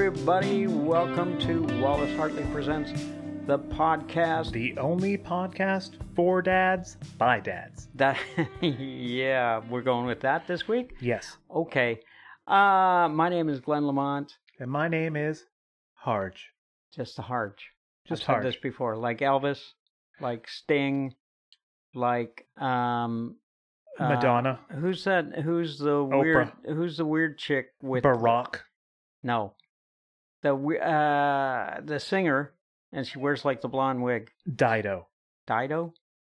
everybody. Welcome to Wallace Hartley Presents, the podcast. The only podcast for dads, by dads. Yeah, we're going with that this week? Yes. Okay. My name is Glenn Lamont. And my name is Harge. Just a Harge. Just I've Harge. said this before. Like Elvis, like Sting, like Madonna. Who's that? Who's the Oprah. weird chick with Barack. No. The singer, and she wears like the blonde wig. Dido. Dido?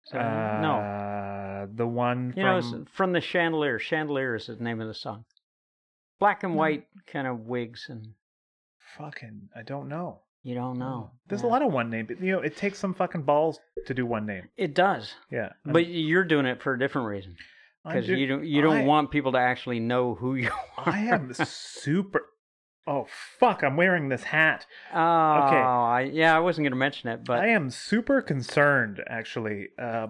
No. The one You know, it's from the Chandelier. Chandelier is the name of the song. Black and white kind of wigs, and Fucking, I don't know. you don't know. There's Yeah. a lot of one name, but it takes some fucking balls to do one name. It does, Yeah. but you're doing it for a different reason because you don't want people to actually know who you are. I am super. Oh fuck! I'm wearing this hat. Oh, I wasn't going to mention it, but I am super concerned. Actually,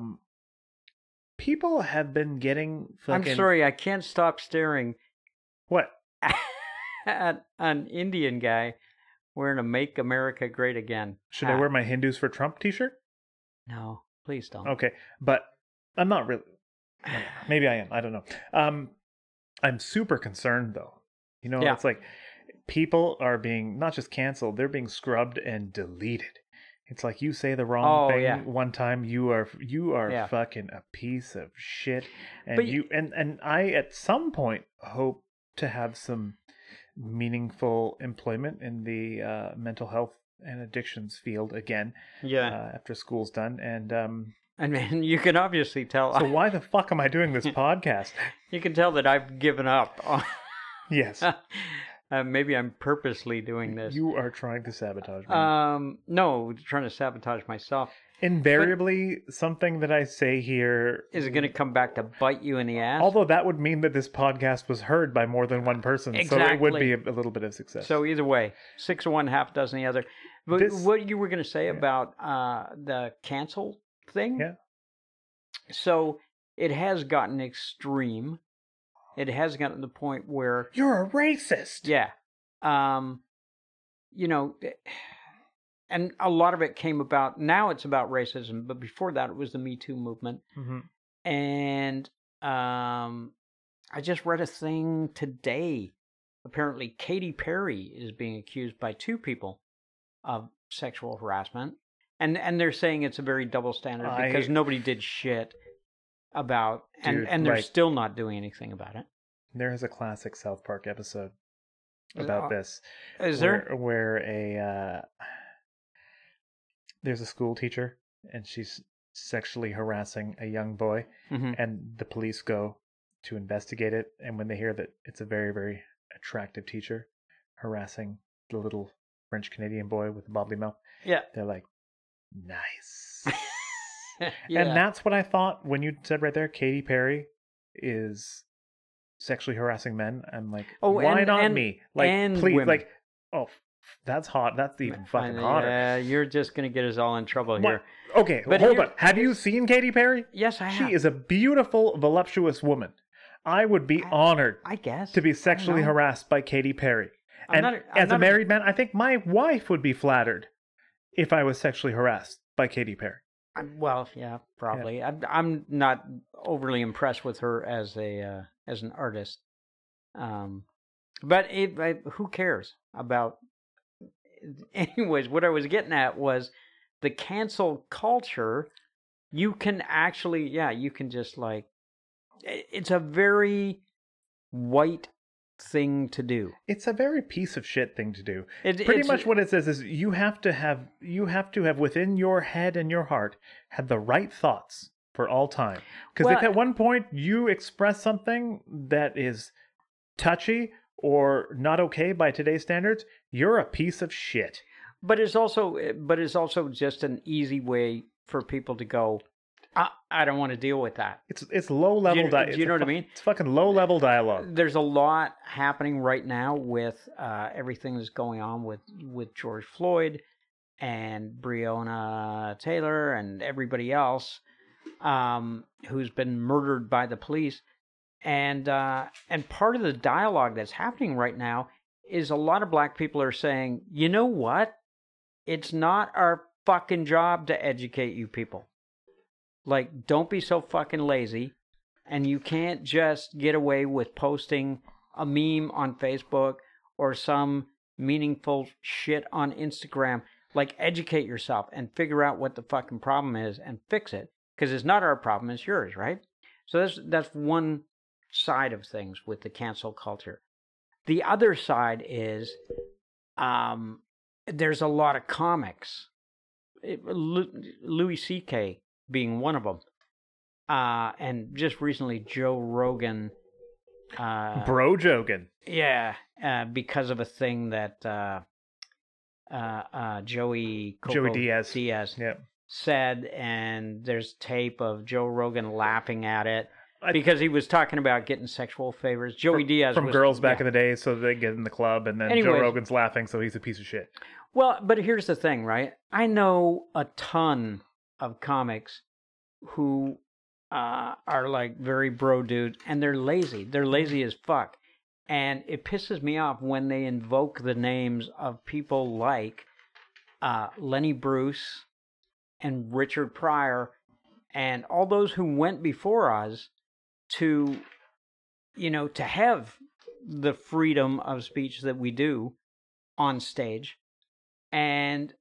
people have been getting fucking. I'm sorry, I can't stop staring What? at an Indian guy wearing a "Make America Great Again" Should hat. I wear my Hindus for Trump t-shirt? No, please don't. Okay, but I'm not really. Maybe I am. I don't know. I'm super concerned though. You know, Yeah. it's like people are being not just canceled; they're being scrubbed and deleted. It's like you say the wrong thing one time, you are Yeah. fucking a piece of shit, and But and I at some point hope to have some meaningful employment in the mental health and addictions field again. Yeah, After school's done, and I mean, you can obviously tell. so why the fuck am I doing this podcast? You can tell that I've given up. Yes, Maybe I'm purposely doing this. you are trying to sabotage me. No, trying to sabotage myself. Invariably, something that I say here, Is it going to come back to bite you in the ass? although that would mean that this podcast was heard by more than one person, so it would be a little bit of success. So either way, 6 of one, half a dozen the other. But what you were going to say about the cancel thing? Yeah. So it has gotten extreme. It has gotten to the point where You're a racist. yeah. You know, and a lot of it came about, now it's about racism, but before that it was the Me Too movement. Mm-hmm. And I just read a thing today. Apparently Katy Perry is being accused by 2 people of sexual harassment. And they're saying it's a very double standard because nobody did shit about, and they're still not doing anything about it. There is a classic South Park episode about this. Is there? Where there's a school teacher and she's sexually harassing a young boy, Mm-hmm. and the police go to investigate it, and when they hear that it's a very, very attractive teacher harassing the little French Canadian boy with the bobbly mouth, Yeah. they're like, nice. Yeah. And that's what I thought when you said right there, Katy Perry is sexually harassing men. I'm like, why not me? Like, and please, women. like, that's hot. That's even fucking hotter. Yeah, you're just going to get us all in trouble What? here. Okay, But hold on. Have you seen Katy Perry? Yes, I have. She is a beautiful, voluptuous woman. I would be honored I guess. to be sexually harassed by Katy Perry. And as a married man, I think my wife would be flattered if I was sexually harassed by Katy Perry. Well, yeah, probably. Yeah. I'm not overly impressed with her as an artist. But who cares about? Anyways, what I was getting at was the cancel culture. You can actually, you can just like, it's a very white thing to do. It's a very piece of shit thing to do. Pretty Pretty much what it says is you have to have within your head and your heart had the right thoughts for all time. Because if at one point you express something that is touchy or not okay by today's standards, you're a piece of shit. But it's also just an easy way for people to go, I don't want to deal with that. It's low level dialogue. Do you know what I mean? It's fucking low level dialogue. There's a lot happening right now with everything that's going on with George Floyd and Breonna Taylor and everybody else who's been murdered by the police. And part of the dialogue that's happening right now is a lot of black people are saying, you know what? It's not our fucking job to educate you people. Like, don't be so fucking lazy. And you can't just get away with posting a meme on Facebook or some meaningful shit on Instagram. Like, educate yourself and figure out what the fucking problem is and fix it. Because it's not our problem, it's yours, right? So that's one side of things with the cancel culture. The other side is there's a lot of comics. Louis C.K. being one of them. And just recently, Joe Rogan. Bro Jogan. Yeah, because of a thing that Joey Diaz said, and there's tape of Joe Rogan laughing at it because he was talking about getting sexual favors. Joey Diaz from girls back in the day, so they get in the club, and then Joe Rogan's laughing, so he's a piece of shit. Well, but here's the thing, right? I know a ton of comics who are like very bro dudes, and they're lazy. They're lazy as fuck. And it pisses me off when they invoke the names of people like Lenny Bruce and Richard Pryor and all those who went before us to, to have the freedom of speech that we do on stage. And,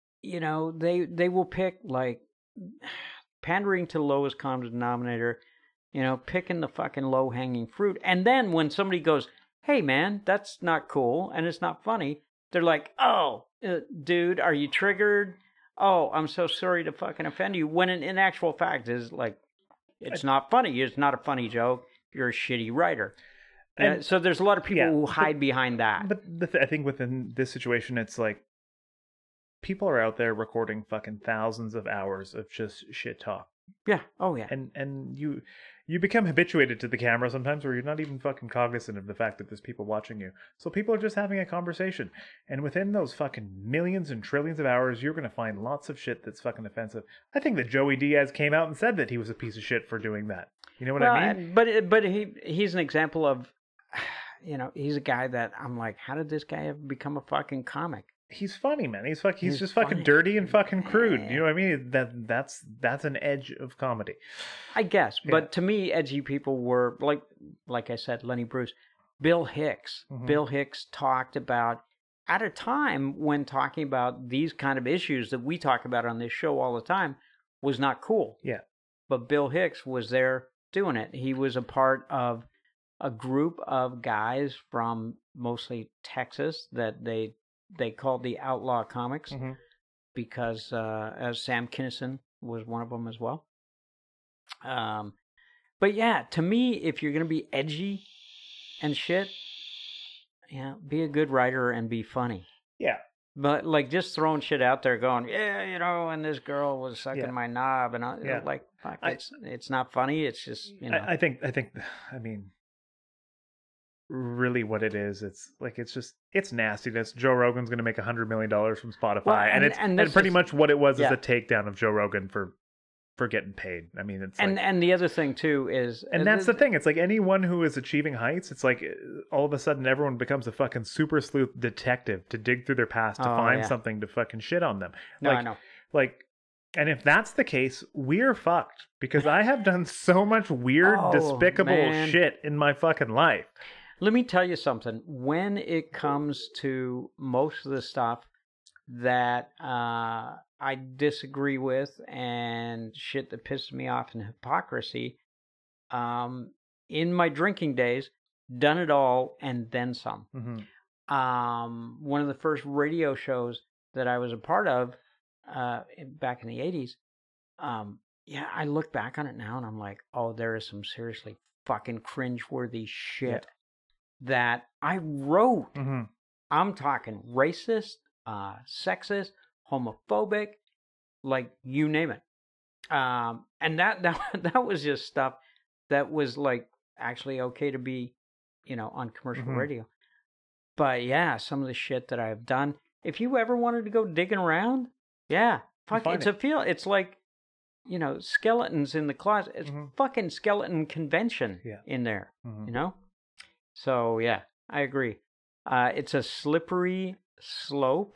they will pick like pandering to the lowest common denominator, picking the fucking low-hanging fruit. And then when somebody goes, hey, man, that's not cool and it's not funny, they're like, oh, dude, are you triggered? Oh, I'm so sorry to fucking offend you. When in actual fact is like, it's not funny. It's not a funny joke. You're a shitty writer. And so there's a lot of people who hide behind that. But I think within this situation, it's like, people are out there recording fucking thousands of hours of just shit talk. Yeah. Oh, yeah. And you become habituated to the camera sometimes where you're not even fucking cognizant of the fact that there's people watching you. So people are just having a conversation. And within those fucking millions and trillions of hours, you're going to find lots of shit that's fucking offensive. I think that Joey Diaz came out and said that he was a piece of shit for doing that. You know what I mean? But he's an example of, he's a guy that I'm like, how did this guy ever become a fucking comic? He's funny, man. He's just funny. Fucking dirty and fucking crude. You know what I mean? That's an edge of comedy, I guess. Yeah. But to me, edgy people were like I said, Lenny Bruce, Bill Hicks. Mm-hmm. Bill Hicks talked about at a time when talking about these kind of issues that we talk about on this show all the time was not cool. Yeah. But Bill Hicks was there doing it. He was a part of a group of guys from mostly Texas that they called the Outlaw Comics, mm-hmm. because Sam Kinison was one of them as well. But yeah, to me, if you're going to be edgy and shit, be a good writer and be funny. Yeah. But like just throwing shit out there going, and this girl was sucking my knob, and like, fuck, it's not funny. It's just, I think, I mean, really what it is, it's nastiness. Joe Rogan's going to make $100 million from Spotify, and pretty much what it was is a takedown of Joe Rogan for getting paid. I mean, it's and the other thing too is, and that's the thing. It's like anyone who is achieving heights, it's like all of a sudden everyone becomes a fucking super sleuth detective to dig through their past to find something to fucking shit on them. I know. And if that's the case, we're fucked, because I have done so much weird, despicable shit in my fucking life. Let me tell you something. When it comes to most of the stuff that I disagree with and shit that pisses me off and hypocrisy, in my drinking days, done it all and then some. Mm-hmm. One of the first radio shows that I was a part of back in the 80s, I look back on it now and I'm like, oh, there is some seriously fucking cringeworthy shit that I wrote. Mm-hmm. I'm talking racist, sexist, homophobic, like you name it. And that was just stuff that was like actually okay to be, on commercial mm-hmm. radio. But yeah, some of the shit that I've done. If you ever wanted to go digging around, fuck, it's a feel. It's like, skeletons in the closet. It's mm-hmm. fucking skeleton convention in there. Mm-hmm. So yeah, I agree. It's a slippery slope.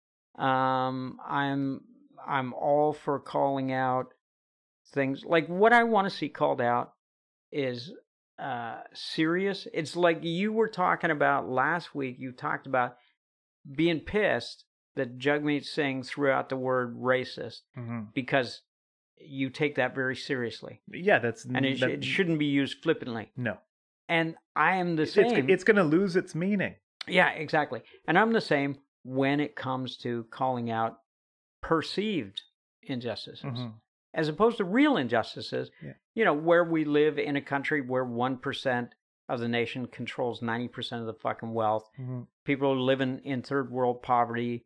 I'm all for calling out things. Like, what I want to see called out is serious. It's like you were talking about last week. You talked about being pissed that Jagmeet Singh threw out the word racist because you take that very seriously. Yeah, it shouldn't be used flippantly. No. And I am the same. It's going to lose its meaning. Yeah, exactly. And I'm the same when it comes to calling out perceived injustices, as opposed to real injustices. Yeah. You know, where we live in a country where 1% of the nation controls 90% of the fucking wealth. People are living in third world poverty.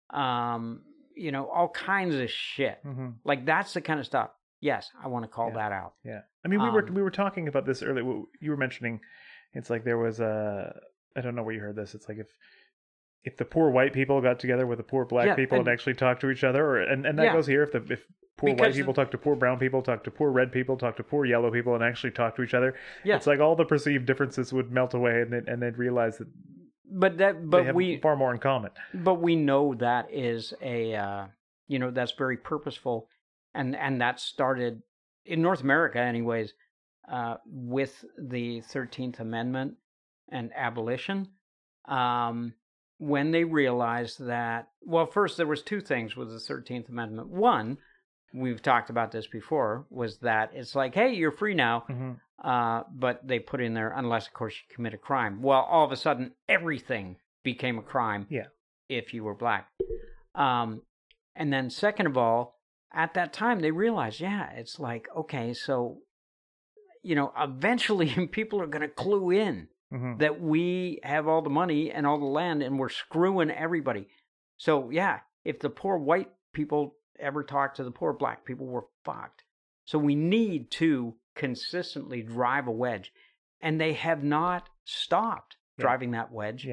You know, all kinds of shit. Like, that's the kind of stuff. Yes, I want to call that out. Yeah. I mean, we were talking about this earlier. You were mentioning, it's like there was I don't know where you heard this. It's like if the poor white people got together with the poor black people and actually talked to each other, and that goes here. If poor white people talk to poor brown people, talk to poor red people, talk to poor yellow people, and actually talk to each other, it's like all the perceived differences would melt away, and they'd realize that. But they have far more in common. But we know that is that's very purposeful, and that started in North America, anyways, with the 13th Amendment and abolition. When they realized that, well, first there was two things with the 13th Amendment. One, we've talked about this before, was that it's like, hey, you're free now. But they put in there, unless, of course, you commit a crime. Well, all of a sudden, everything became a crime if you were black. And then second of all, at that time, they realized, it's like, okay, so, eventually people are going to clue in that we have all the money and all the land and we're screwing everybody. So, if the poor white people ever talked to the poor black people, we're fucked. So we need to consistently drive a wedge, and they have not stopped driving that wedge.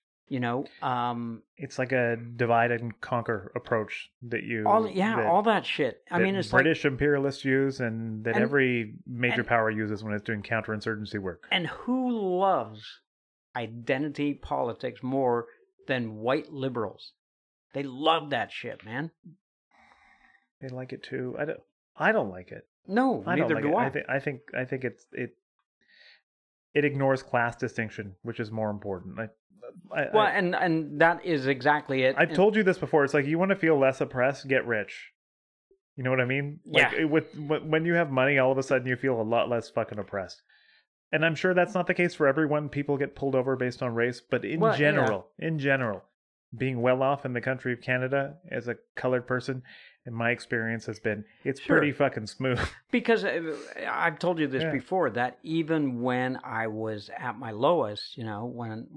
It's like a divide and conquer approach that all that shit. I mean, it's British imperialists use, and that every major power uses when it's doing counterinsurgency work. And who loves identity politics more than white liberals? They love that shit, man. They like it too. I don't like it. No, neither do I. I think it ignores class distinction, which is more important. And that is exactly it. I've told you this before. It's like, you want to feel less oppressed, get rich. You know what I mean? Like, when you have money, all of a sudden you feel a lot less fucking oppressed. And I'm sure that's not the case for everyone. People get pulled over based on race, but in general, being well off in the country of Canada as a colored person, in my experience, has been, it's pretty fucking smooth. Because I've told you this before, that even when I was at my lowest, when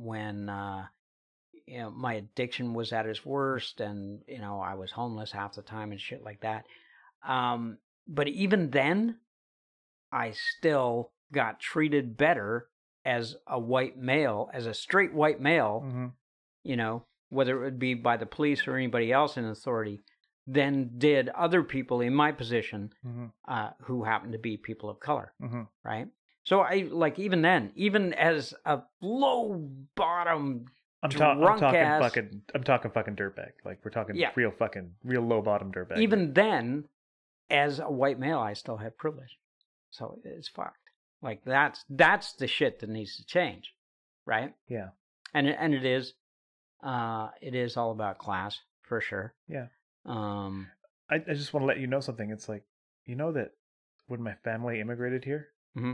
my addiction was at its worst, and I was homeless half the time and shit like that. But even then, I still got treated better as a white male, as a straight white male, whether it would be by the police or anybody else in authority, than did other people in my position who happened to be people of color, right? So even then, even as a low bottom I'm talking fucking dirtbag. Like, we're talking real low bottom dirtbag. Even then, as a white male, I still have privilege. So it's fucked. Like, that's the shit that needs to change, right? Yeah. And it is all about class, for sure. Yeah. I just want to let you know something. It's like, that when my family immigrated here,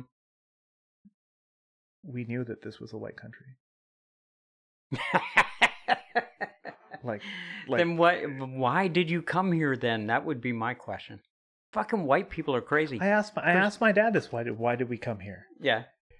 we knew that this was a white country. like then why did you come here then? That would be my question. Fucking white people are crazy. I asked my dad this. Why did we come here? Yeah.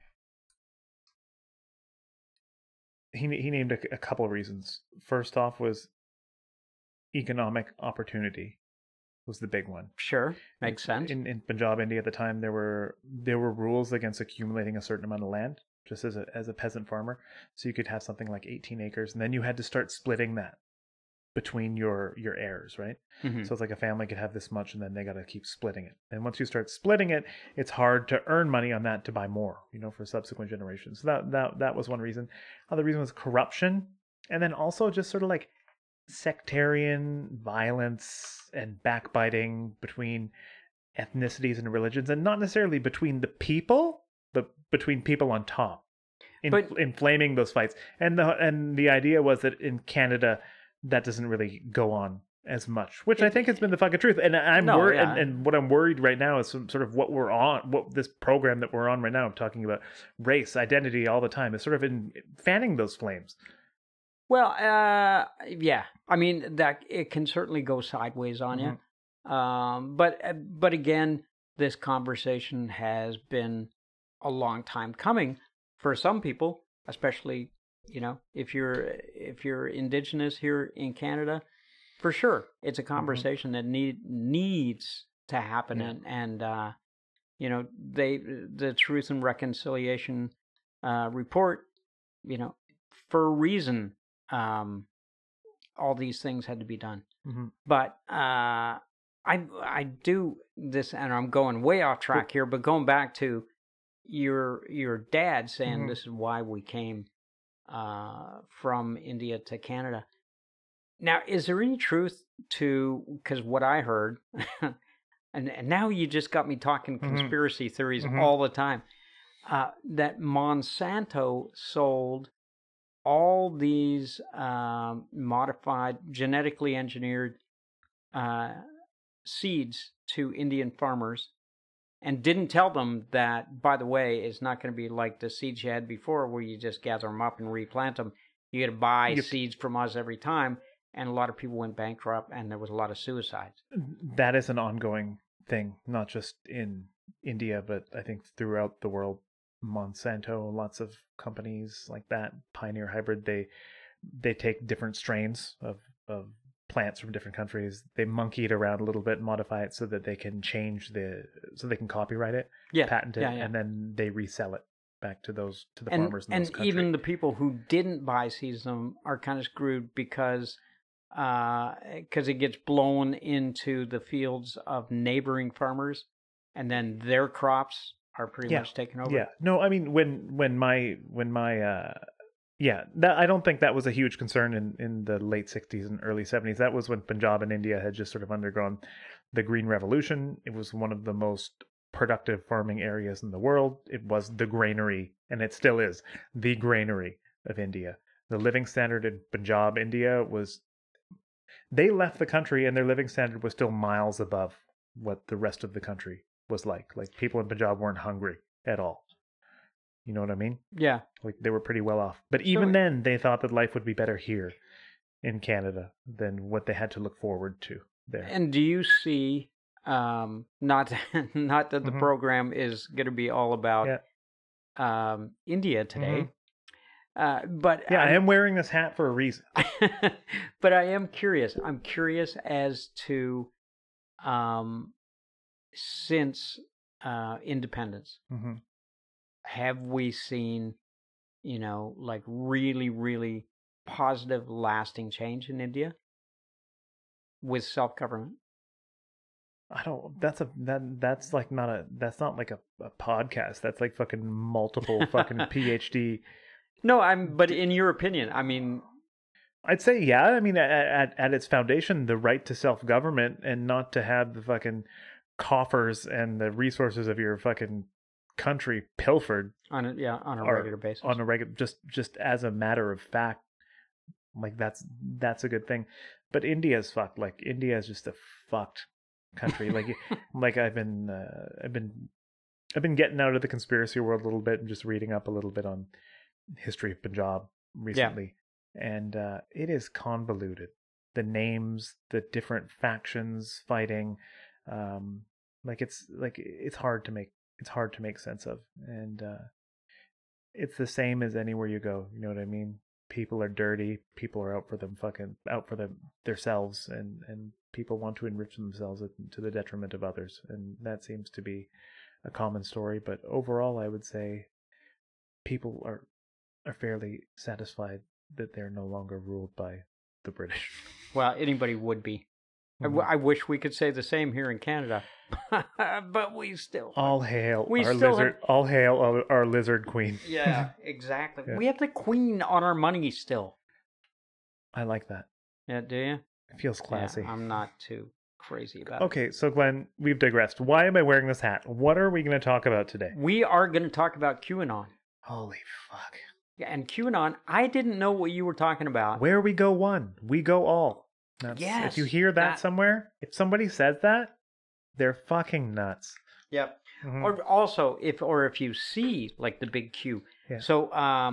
He named a couple of reasons. First off was economic opportunity was the big one. Sure, makes sense. In Punjab, India, at the time, there were rules against accumulating a certain amount of land, just as a peasant farmer. So you could have something like 18 acres, and then you had to start splitting that. between your heirs, right? Mm-hmm. So it's like a family could have this much, and then they got to keep splitting it. And once you start splitting it, it's hard to earn money on that to buy more, for subsequent generations. So that was one reason. Other reason was corruption, and then also just sort of like sectarian violence and backbiting between ethnicities and religions, and not necessarily between the people, but between people on top, inflaming those fights. And the idea was that in Canada, that doesn't really go on as much, which I think has been the fucking truth. And I'm worried, and what I'm worried right now is sort of what this program that we're on right now, talking about race, identity all the time, is sort of in fanning those flames. Well, yeah. I mean, that it can certainly go sideways on you. But again, this conversation has been a long time coming for some people, especially, if you're Indigenous here in Canada, for sure, it's a conversation that needs to happen. And the Truth and Reconciliation report, for a reason, all these things had to be done. But I do this, and I'm going way off track here, but going back to your dad saying this is why we came from India to Canada. Now, is there any truth to, because what I heard, and now you just got me talking conspiracy theories all the time, that Monsanto sold all these modified, genetically engineered seeds to Indian farmers and didn't tell them that, by the way, it's not going to be like the seeds you had before where you just gather them up and replant them. You got to buy seeds from us every time. And a lot of people went bankrupt, and there was a lot of suicides. That is an ongoing thing, not just in India, but I think throughout the world. Monsanto, lots of companies like that, Pioneer Hybrid, they take different strains of plants from different countries. They monkey it around a little bit, modify it so that they can so they can copyright it, patent it, and then they resell it back to the farmers in those countries. And even the people who didn't buy seeds of them are kind of screwed because it gets blown into the fields of neighboring farmers, and then their crops are pretty much taken over. Yeah. No, I mean I don't think that was a huge concern in the late 60s and early 70s. That was when Punjab and India had just sort of undergone the Green Revolution. It was one of the most productive farming areas in the world. It was the granary, and it still is the granary of India. The living standard in Punjab, India they left the country and their living standard was still miles above what the rest of the country was like. Like, people in Punjab weren't hungry at all. You know what I mean? Yeah. Like, they were pretty well off. But even then, they thought that life would be better here in Canada than what they had to look forward to there. And do you see, not that the program is going to be all about India today, but I am wearing this hat for a reason. But I am curious. I'm curious as to since independence, have we seen, like really, really positive, lasting change in India with self-government? I don't. That's not like a podcast. That's like fucking multiple fucking PhD. No, but in your opinion, I mean, I'd say yeah. I mean, at its foundation, the right to self-government and not to have the fucking coffers and the resources of your fucking country pilfered on a regular basis. On a regular, just as a matter of fact, like that's a good thing. But India's fucked. Like, India is just a fucked country. Like I've been getting out of the conspiracy world a little bit and just reading up a little bit on history of Punjab recently, and it is convoluted. The names, the different factions fighting, it's hard to make sense of, and it's the same as anywhere you go. You know what I mean? People are dirty. People are out for themselves, and people want to enrich themselves to the detriment of others, and that seems to be a common story. But overall, I would say people are fairly satisfied that they're no longer ruled by the British. Well, anybody would be. Mhm. I wish we could say the same here in Canada, but we still. All hail We our still lizard. All hail our lizard queen. Yeah, exactly. Yeah. We have the queen on our money still. I like that. Yeah, do you? It feels classy. Yeah, I'm not too crazy about it. Okay, so Glenn, we've digressed. Why am I wearing this hat? What are we going to talk about today? We are going to talk about QAnon. Holy fuck. Yeah, and QAnon, I didn't know what you were talking about. Where we go one, we go all. Yes, if you hear that somewhere, if somebody says that, they're fucking nuts. Yep. Mhm. Or also, if you see like the big Q. Yeah. So,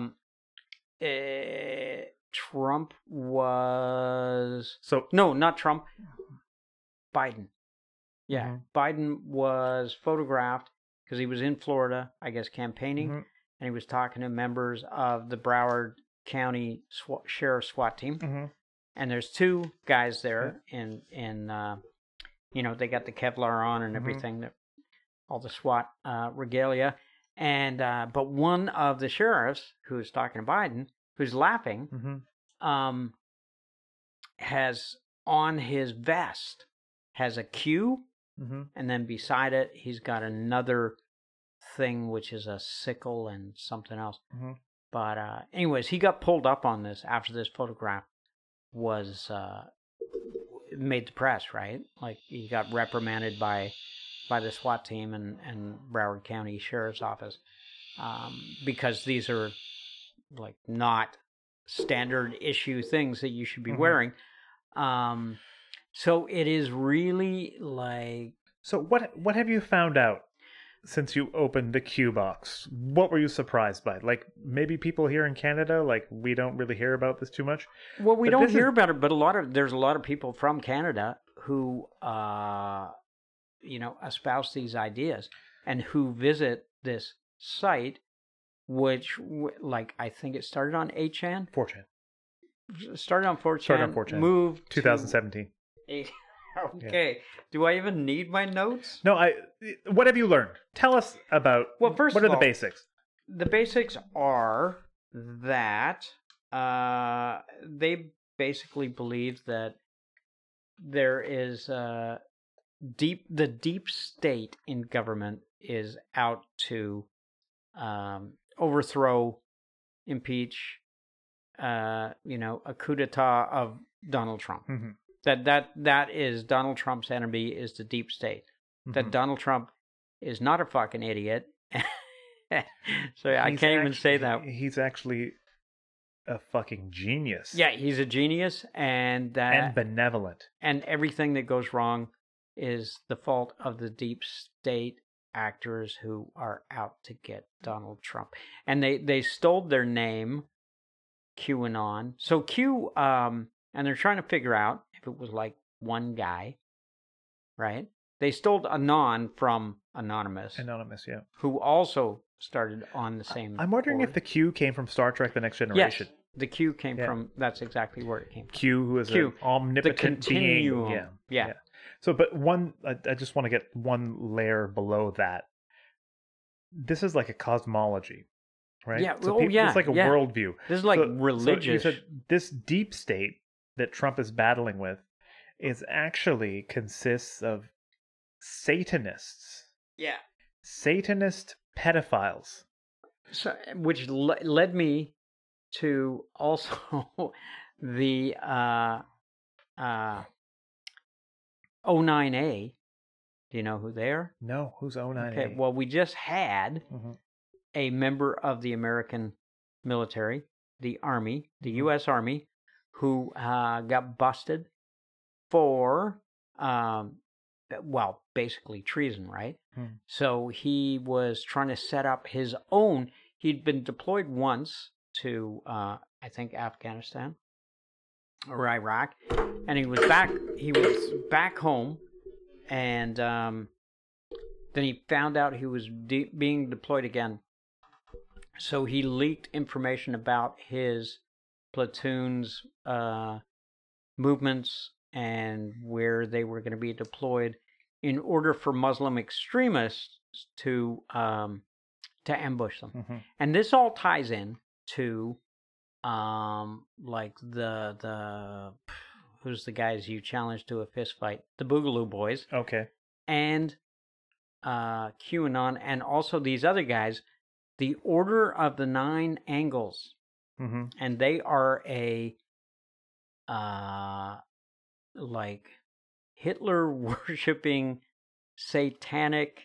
Trump was no, not Trump. Biden. Yeah, Biden was photographed because he was in Florida, I guess, campaigning, and he was talking to members of the Broward County Sheriff's SWAT team. And there's two guys there, in they got the Kevlar on and everything, all the SWAT regalia. And but one of the sheriffs who's talking to Biden, who's laughing, has on his vest has a Q, and then beside it he's got another thing which is a sickle and something else. But anyways, he got pulled up on this after this photograph was made the press, right? Like he got reprimanded by the SWAT team and Broward County Sheriff's Office because these are like not standard issue things that you should be wearing. So it is really like. So what have you found out since you opened the Q box? What were you surprised by? Like maybe people here in Canada, like we don't really hear about this too much. Well, we don't hear about it, but there's a lot of people from Canada who espouse these ideas and who visit this site, which like I think it started on 8chan. 4chan. Started on 4chan. Moved 2017. Okay. Yeah. Do I even need my notes? No, what have you learned? Tell us about what are the basics? The basics are that they basically believe that there is the deep state in government is out to overthrow, impeach, a coup d'etat of Donald Trump. That is Donald Trump's enemy is the deep state. That Donald Trump is not a fucking idiot. So I can't even say that. He's actually a fucking genius. Yeah, he's a genius and benevolent. And everything that goes wrong is the fault of the deep state actors who are out to get Donald Trump. And they stole their name, QAnon. So Q and they're trying to figure out if it was like one guy, right? They stole Anon from Anonymous. Anonymous, yeah. Who also started on the same I'm wondering board. if the Q came from Star Trek The Next Generation. Yes, the Q came from, that's exactly where it came from. Q, who is an omnipotent the continuum. being. Yeah. So, but I just want to get one layer below that. This is like a cosmology, right? Yeah, so it's like a worldview. This is like religious. So you said this deep state that Trump is battling with is actually consists of Satanists. Yeah. Satanist pedophiles. So, which led me to also the 09A. Do you know who they are? No, who's 09A? Okay, well, we just had a member of the American military, the Army, the U.S. Army, who got busted for, basically treason, right? So he was trying to set up his own. He'd been deployed once to, I think, Afghanistan or Iraq, and he was back home, and then he found out he was being deployed again. So he leaked information about his platoon's movements and where they were going to be deployed in order for Muslim extremists to ambush them. And this all ties in to like the who's the guys you challenged to a fist fight, the Boogaloo Boys, Okay. and QAnon, and also these other guys, the Order of the Nine Angles, and they are a like Hitler worshipping satanic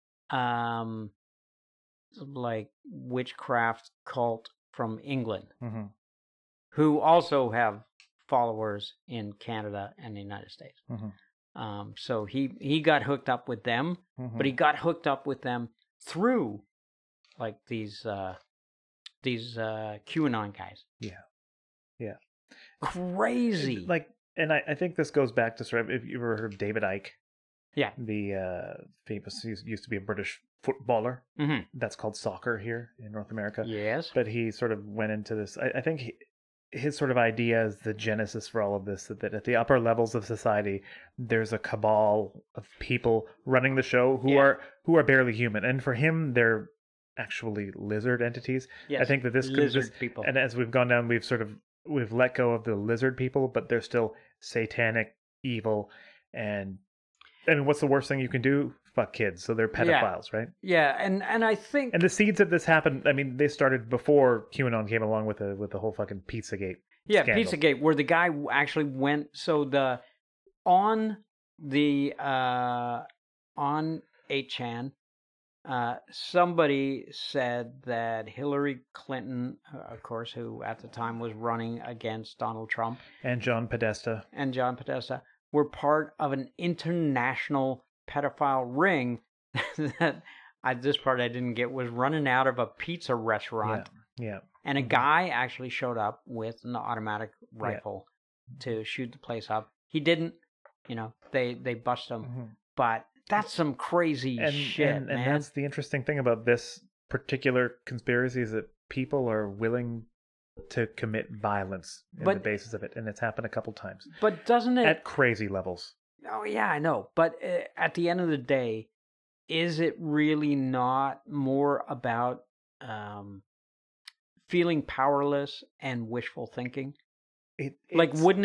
like witchcraft cult from England, who also have followers in Canada and the United States. So he got hooked up with them, but he got hooked up with them through like these QAnon guys. Yeah. Crazy. Like, and I think this goes back to sort of, if you ever heard of David Icke. Yeah. The famous, he used to be a British footballer. That's called soccer here in North America. Yes. But he sort of went into this. I think his sort of idea is the genesis for all of this, that at the upper levels of society, there's a cabal of people running the show who are barely human. And for him, they're actually lizard entities. Yes. I think that lizard people. And as we've gone down, we've let go of the lizard people, but they're still satanic, evil, and I mean, what's the worst thing you can do? Fuck kids. So they're pedophiles, right? Yeah, and I think... And the seeds of this happened, I mean, they started before QAnon came along with the whole fucking Pizzagate scandal. Pizzagate, where the guy actually went... So on 8chan, somebody said that Hillary Clinton, of course, who at the time was running against Donald Trump... And John Podesta. Were part of an international pedophile ring that this part I didn't get, was running out of a pizza restaurant. Yeah. And a guy actually showed up with an automatic rifle to shoot the place up. He didn't, they bust him. But that's some crazy shit, man. And that's the interesting thing about this particular conspiracy, is that people are willing to commit violence in the basis of it, and it's happened a couple times. But doesn't it... At crazy levels. Oh, yeah, I know. But at the end of the day, is it really not more about feeling powerless and wishful thinking? Wouldn't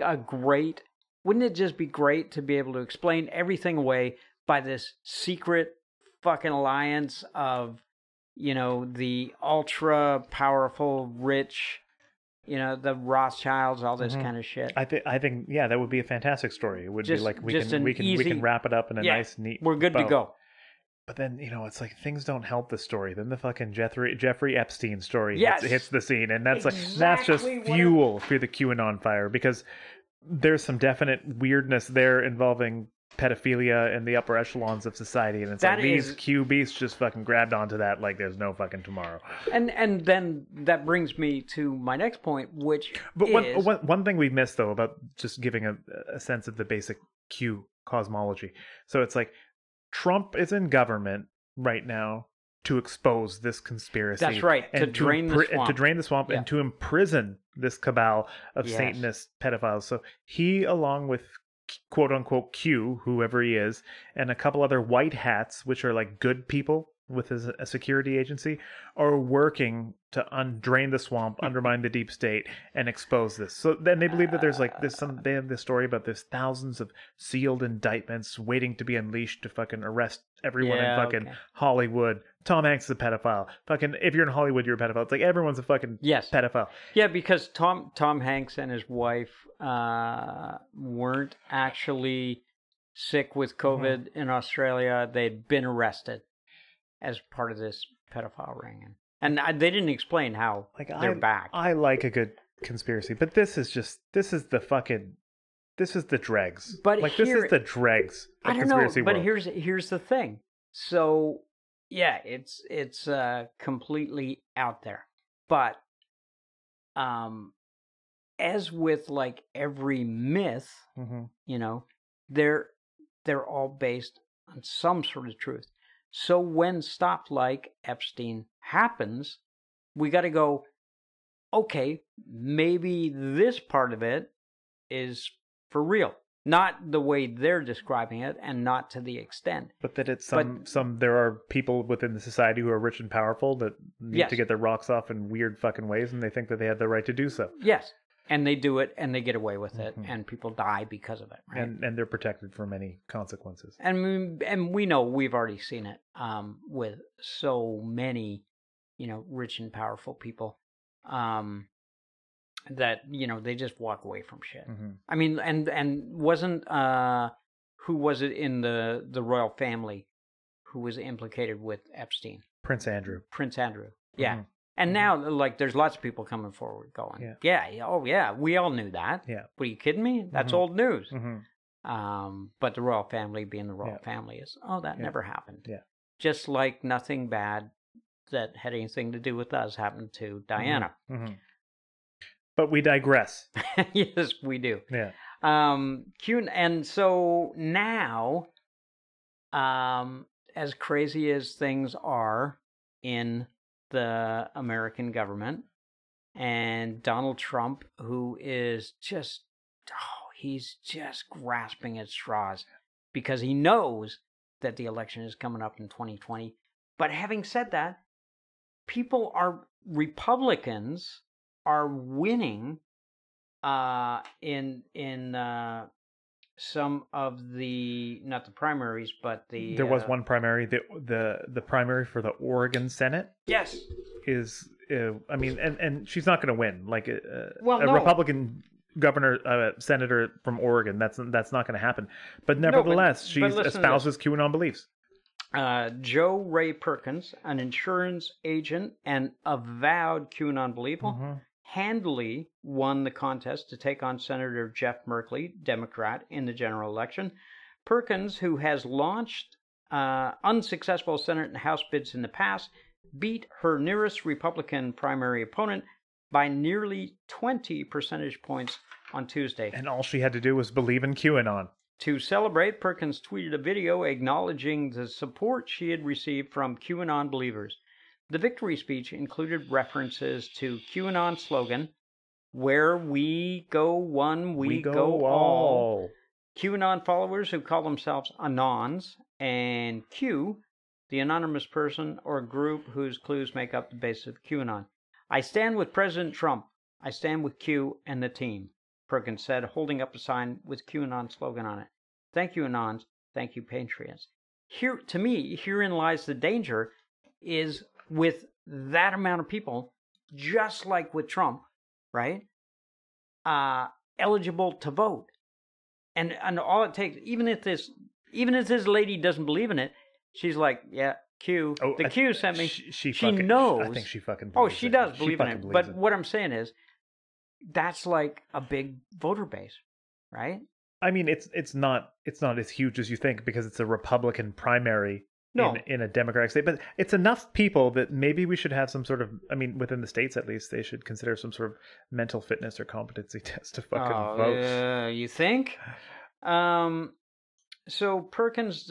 it just be great to be able to explain everything away by this secret fucking alliance of the ultra powerful, rich, the Rothschilds, all this kind of shit. I think, that would be a fantastic story. It would be like we can wrap it up in a nice, neat. We're good to go. But then it's like things don't help the story. Then the fucking Jeffrey Epstein story hits the scene, and that's that's just fuel for the QAnon fire, because there's some definite weirdness there involving pedophilia in the upper echelons of society, and it's these Q beasts just fucking grabbed onto that like there's no fucking tomorrow. And then that brings me to my next point, which one thing we missed though, about just giving a sense of the basic Q cosmology. So it's like Trump is in government right now to expose this conspiracy. That's right, and to drain the swamp, and to imprison this cabal of Satanist pedophiles. So he, along with quote unquote Q, whoever he is, and a couple other white hats, which are like good people with a security agency, are working to drain the swamp, undermine the deep state, and expose this. So then they believe that they have this story about there's thousands of sealed indictments waiting to be unleashed to fucking arrest everyone in fucking Hollywood. Tom Hanks is a pedophile. Fucking, if you're in Hollywood, you're a pedophile. It's like everyone's a fucking pedophile. Yeah, because Tom Hanks and his wife weren't actually sick with COVID in Australia. They'd been arrested as part of this pedophile ring. And they didn't explain how they're back. I like a good conspiracy, but this is the dregs. But this is the dregs of I don't know, conspiracy but world. here's the thing. So, yeah, it's completely out there. But as with like every myth, they're all based on some sort of truth. So when stuff like Epstein happens, we got to go, okay, maybe this part of it is for real. Not the way they're describing it, and not to the extent. But that it's there are people within the society who are rich and powerful that need to get their rocks off in weird fucking ways, and they think that they have the right to do so. Yes. And they do it, and they get away with it, and people die because of it. Right? And they're protected from any consequences. And we know, we've already seen it with so many, rich and powerful people, that they just walk away from shit. I mean, and wasn't who was it in the royal family who was implicated with Epstein? Prince Andrew. Yeah. And now, like, there's lots of people coming forward going, oh, yeah, we all knew that. Yeah. What, are you kidding me? That's old news. But the royal family being the royal family is, that never happened. Yeah. Just like nothing bad that had anything to do with us happened to Diana. But we digress. Yes, we do. Yeah. And so now, as crazy as things are in the American government, and Donald Trump, who is just, he's just grasping at straws because he knows that the election is coming up in 2020. But having said that, Republicans are winning in some of the, not the primaries, but there was one primary, the primary for the Oregon Senate. Yes, is I mean, and she's not going to win. Like no. Republican governor, senator from Oregon. That's not going to happen. But nevertheless, she espouses QAnon beliefs. Joe Ray Perkins, an insurance agent and avowed QAnon believer, handily won the contest to take on Senator Jeff Merkley, Democrat, in the general election. Perkins, who has launched unsuccessful Senate and House bids in the past, beat her nearest Republican primary opponent by nearly 20 percentage points on Tuesday. And all she had to do was believe in QAnon. To celebrate, Perkins tweeted a video acknowledging the support she had received from QAnon believers. The victory speech included references to QAnon slogan, "Where we go one, we go all." QAnon followers who call themselves Anons, and Q, the anonymous person or group whose clues make up the basis of QAnon. "I stand with President Trump. I stand with Q and the team," Perkins said, holding up a sign with QAnon slogan on it. "Thank you, Anons. Thank you, Patriots." Here, to me, herein lies the danger, is with that amount of people, just like with Trump, right? Eligible to vote. And all it takes, even if this lady doesn't believe in it, she's like, yeah, Q. Q sent me. She knows. I think she fucking believes she does believe in it. But what I'm saying is, that's like a big voter base, right? I mean, it's not as huge as you think, because it's a Republican primary in a Democratic state, but it's enough people that maybe we should have some sort of, I mean, within the states at least, they should consider some sort of mental fitness or competency test to fucking vote. You think? So Perkins,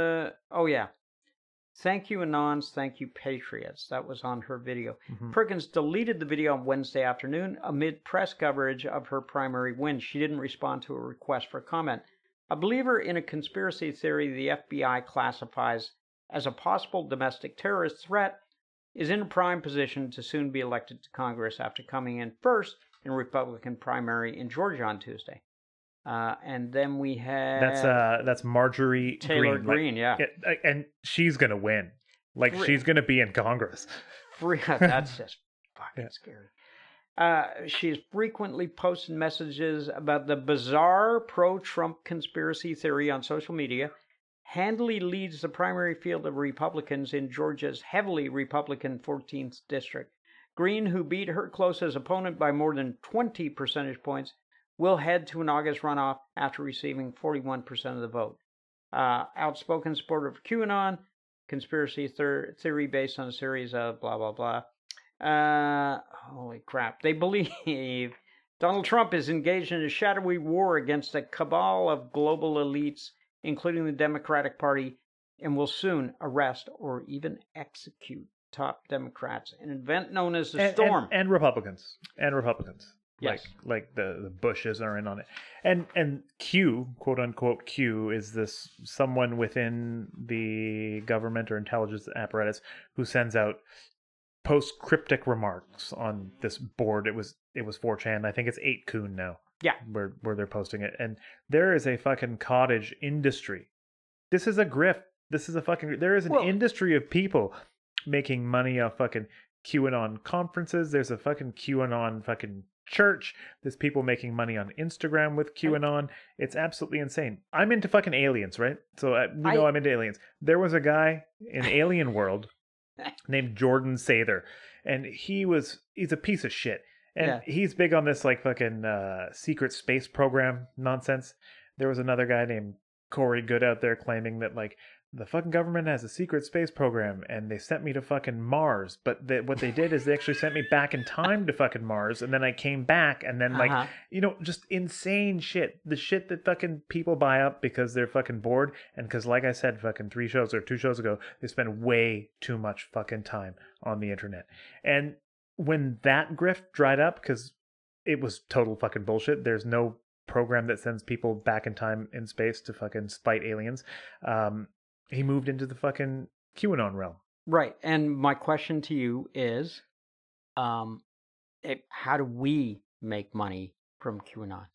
thank you, Anons, thank you, Patriots. That was on her video. Perkins deleted the video on Wednesday afternoon amid press coverage of her primary win. She didn't respond to a request for comment. A believer in a conspiracy theory the FBI classifies as a possible domestic terrorist threat is in a prime position to soon be elected to Congress after coming in first in a Republican primary in Georgia on Tuesday. And then we had that's Marjorie Taylor Greene, and she's gonna win. Like, she's gonna be in Congress. That's just fucking scary. She's frequently posted messages about the bizarre pro-Trump conspiracy theory on social media. Handily leads the primary field of Republicans in Georgia's heavily Republican 14th district. Greene, who beat her closest opponent by more than 20 percentage points, will head to an August runoff after receiving 41% of the vote. Outspoken supporter of QAnon, conspiracy theory based on a series of blah, blah, blah. Holy crap. They believe Donald Trump is engaged in a shadowy war against a cabal of global elites, including the Democratic Party, and will soon arrest or even execute top Democrats in an event known as the Storm. And Republicans. Yes. Like the Bushes are in on it. And Q, quote unquote Q, is this someone within the government or intelligence apparatus who sends out post cryptic remarks on this board. It was 4chan. I think it's 8kun now. Yeah. Where they're posting it. And there is a fucking cottage industry. This is a grift. There is an industry of people making money off fucking QAnon conferences. There's a fucking QAnon fucking church. There's people making money on Instagram with QAnon. It's absolutely insane. I'm into fucking aliens, right? So I'm into aliens. There was a guy in Alien World named Jordan Sather, and he's a piece of shit. And he's big on this like fucking secret space program nonsense. There was another guy named Corey Good out there claiming that like the fucking government has a secret space program and they sent me to fucking Mars. But what they did is they actually sent me back in time to fucking Mars. And then I came back and then like, just insane shit. The shit that fucking people buy up because they're fucking bored. And because like I said, fucking 2 shows ago, they spend way too much fucking time on the internet. And when that grift dried up, because it was total fucking bullshit. There's no program that sends people back in time in space to fucking spite aliens. He moved into the fucking QAnon realm. Right. And my question to you is, how do we make money from QAnon?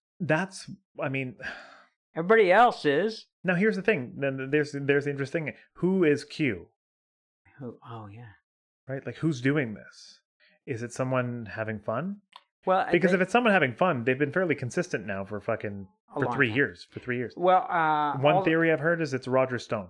Everybody else is. Now, here's the thing. Then there's the interesting thing. Who is Q? Oh, yeah. Right? Like, who's doing this? Is it someone having fun? Well, because if it's someone having fun, they've been fairly consistent now for 3 years. Well, one theory I've heard is it's Roger Stone.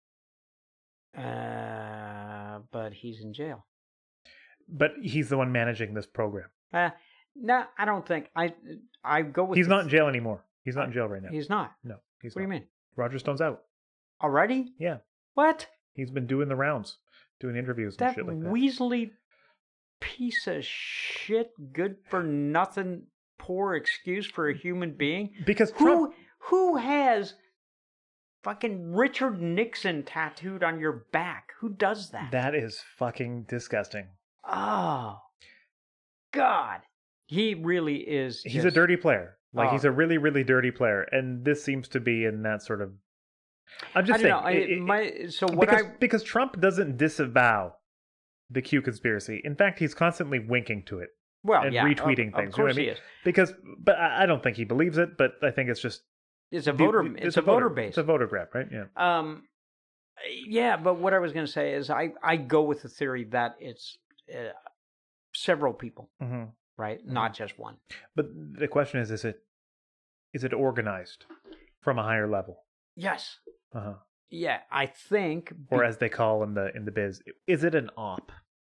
But he's in jail. But he's the one managing this program. No, I don't think. I go with. He's not in jail anymore. He's not in jail right now. He's not. No, he's not. What do you mean? Roger Stone's out. Already? Yeah. What? He's been doing the rounds, doing interviews and shit like that. That weaselly piece of shit, good for nothing, poor excuse for a human being. Because Trump... Who has fucking Richard Nixon tattooed on your back? Who does that? That is fucking disgusting. Oh, God. He really is. He's a dirty player. Like, he's a really, really dirty player. And this seems to be in that sort of... I'm just saying. Because Trump doesn't disavow the Q conspiracy. In fact, he's constantly winking to it. Well, and retweeting things. Of course he is. But I don't think he believes it, but I think it's just... It's a voter base. It's a voter grab, right? Yeah. Yeah, but what I was going to say is I go with the theory that it's several people, right? Mm-hmm. Not just one. But the question is it organized from a higher level? Yes. Uh-huh. Yeah, I think... Or as they call in the biz, is it an op?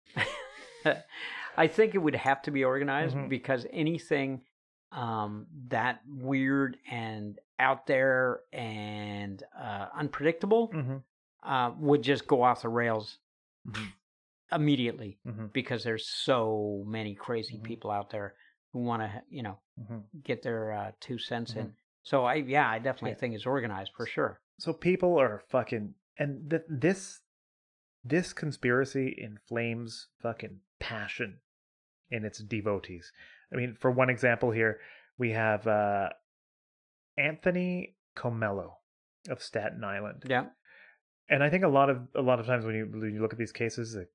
I think it would have to be organized because anything that weird and out there and unpredictable would just go off the rails immediately because there's so many crazy people out there who want to, get their 2 cents in. So I definitely think it's organized for sure. So people are fucking, and this conspiracy inflames fucking passion in its devotees. I mean, for one example here, we have Anthony Comello of Staten Island. Yeah. And I think a lot of times when you look at these cases, the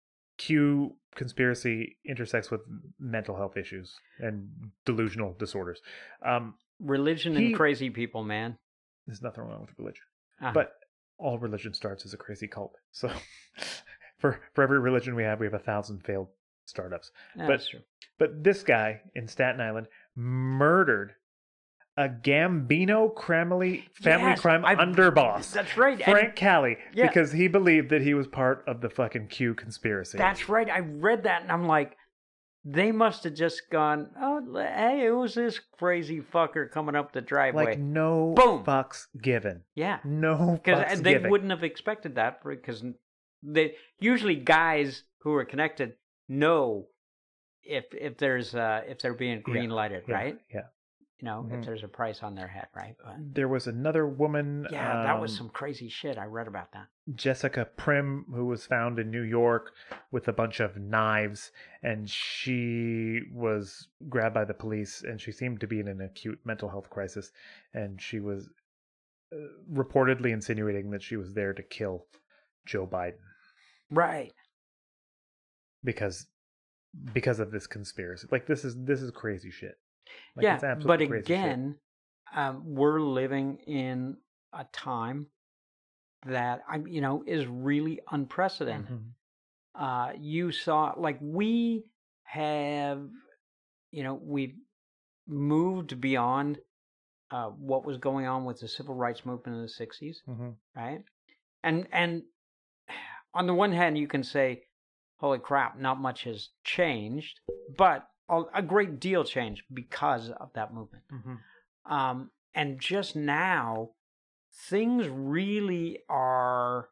Q conspiracy intersects with mental health issues and delusional disorders. Religion and crazy people, man. There's nothing wrong with religion. But all religion starts as a crazy cult. So for every religion we have 1,000 failed startups. That's true. But this guy in Staten Island murdered a Gambino family crime underboss. That's right. Frank Cali. Yeah. Because he believed that he was part of the fucking Q conspiracy. That's right. I read that and I'm like, they must have just gone, oh, hey, it was this crazy fucker coming up the driveway. Like, no fucks given. Yeah. No fucks given. Because they wouldn't have expected that because usually guys who are connected know if they're being green lighted, right? Yeah. If there's a price on their head, right? But there was another woman. Yeah, that was some crazy shit. I read about that. Jessica Prim, who was found in New York with a bunch of knives, and she was grabbed by the police, and she seemed to be in an acute mental health crisis, and she was reportedly insinuating that she was there to kill Joe Biden. Right. because of this conspiracy. Like this is crazy shit. Like, Yeah, it's but absolutely crazy shit. again, we're living in a time that is really unprecedented. Mhm. You saw, like, we have, we've moved beyond what was going on with the civil rights movement in the 60s, Mhm. right? And on the one hand, you can say, holy crap, not much has changed, but a great deal changed because of that movement. Mhm. And just now, things really are,